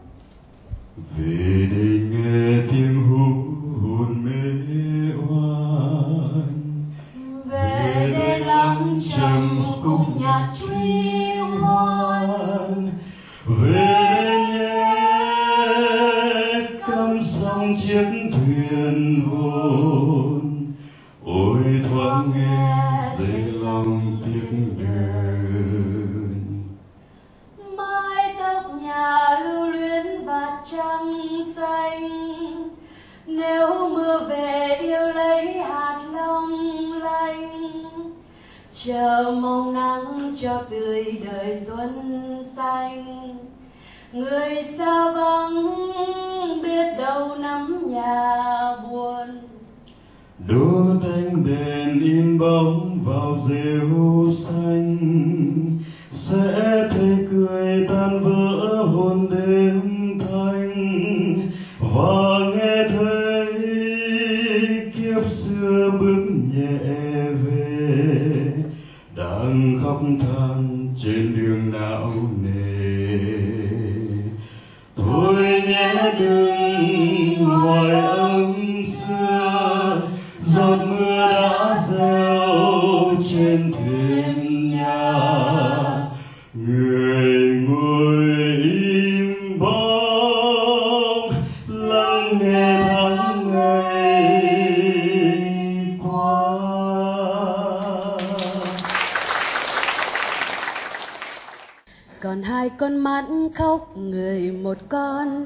về đây nghe tiếng hú hồn mê oan, về đây lắng trầm khúc nhạc truy hoan, về đây nghe cắm sóng chiếc thuyền buồn. Ôi thoáng nghe dậy lòng tiếc đơn, mái tóc nhà lưu luyến và trăng xanh, nếu mưa về yêu lấy hạt long lanh, chờ mong nắng cho tươi đời xuân xanh. Người xa vắng biết đâu nắm nhà buồn, đốt ánh đèn in bóng vào rêu xanh, sẽ thấy cười tan vỡ hồn đêm thanh, và nghe thấy kiếp xưa bước nhẹ về, đang khóc than trên đường não nề. Thôi nhé đừng hoài ấm xưa, giọt mưa đã rơi trên thềm nhà, người ngồi im bóng lắng nghe tháng ngày qua. Còn hai con mắt khóc người một con,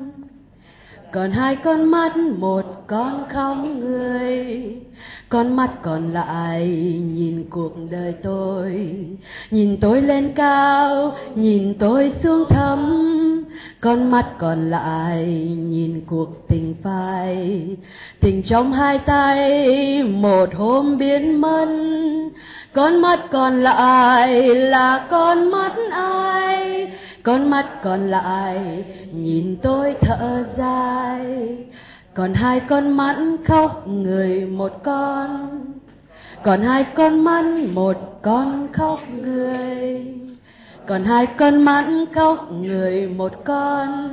còn hai con mắt một con khóc người. Con mắt còn lại nhìn cuộc đời tôi, nhìn tôi lên cao, nhìn tôi xuống thấp. Con mắt còn lại nhìn cuộc tình phai, tình trong hai tay một hôm biến mất. Con mắt còn lại là con mắt ai? Con mắt còn lại nhìn tôi thở dài. Còn hai con mắt khóc người một con, còn hai con mắt một con khóc người. Còn hai con mắt khóc người một con,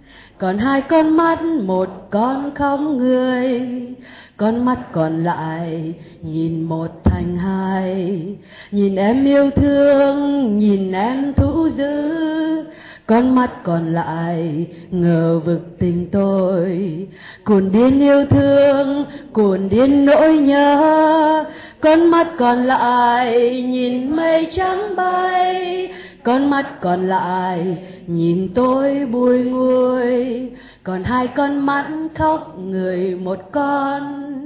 còn hai con mắt một con khóc người. Con mắt còn lại nhìn một thành hai, nhìn em yêu thương, nhìn em thú dữ. Con mắt còn lại ngờ vực tình tôi, cuồn điên yêu thương, cuồn điên nỗi nhớ. Con mắt còn lại nhìn mây trắng bay, con mắt còn lại nhìn tôi bùi ngùi. Còn hai con mắt khóc người một con,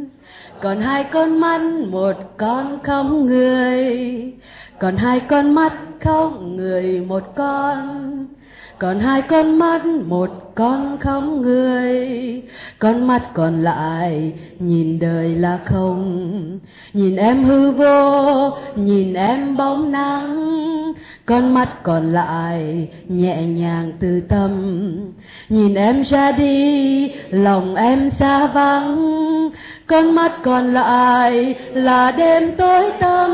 còn hai con mắt một con khóc người. Còn hai con mắt khóc người một con, còn hai con mắt một con khóc người. Con mắt còn lại nhìn đời là không, nhìn em hư vô, nhìn em bóng nắng. Con mắt còn lại nhẹ nhàng từ tâm, nhìn em ra đi lòng em xa vắng. Con mắt còn lại là đêm tối tăm,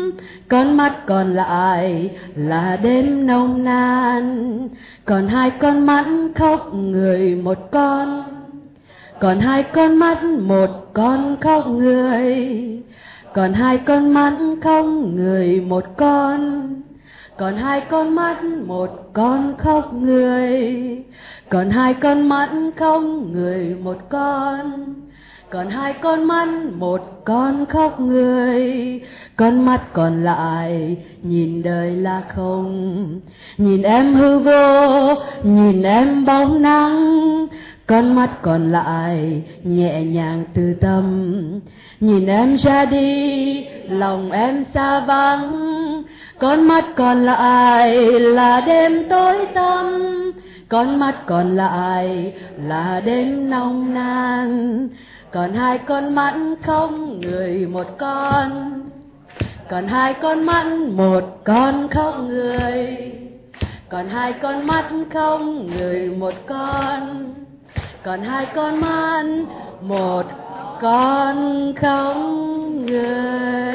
con mắt còn lại là đêm nồng nàn. Còn hai con mắt khóc người một con, còn hai con mắt một con khóc người. Còn hai con mắt khóc người một con, còn hai con mắt một con khóc người. Còn hai con mắt khóc người một con, còn hai con mắt một con khóc người. Con mắt còn lại nhìn đời là không, nhìn em hư vô, nhìn em bóng nắng. Con mắt còn lại nhẹ nhàng từ tâm, nhìn em ra đi lòng em xa vắng. Con mắt còn lại là đêm tối tăm, con mắt còn lại là đêm nồng nàn. Còn hai con mắt khóc người một con, còn hai con mắt một con khóc người. Còn hai con mắt khóc người một con, còn hai con mắt một con khóc người.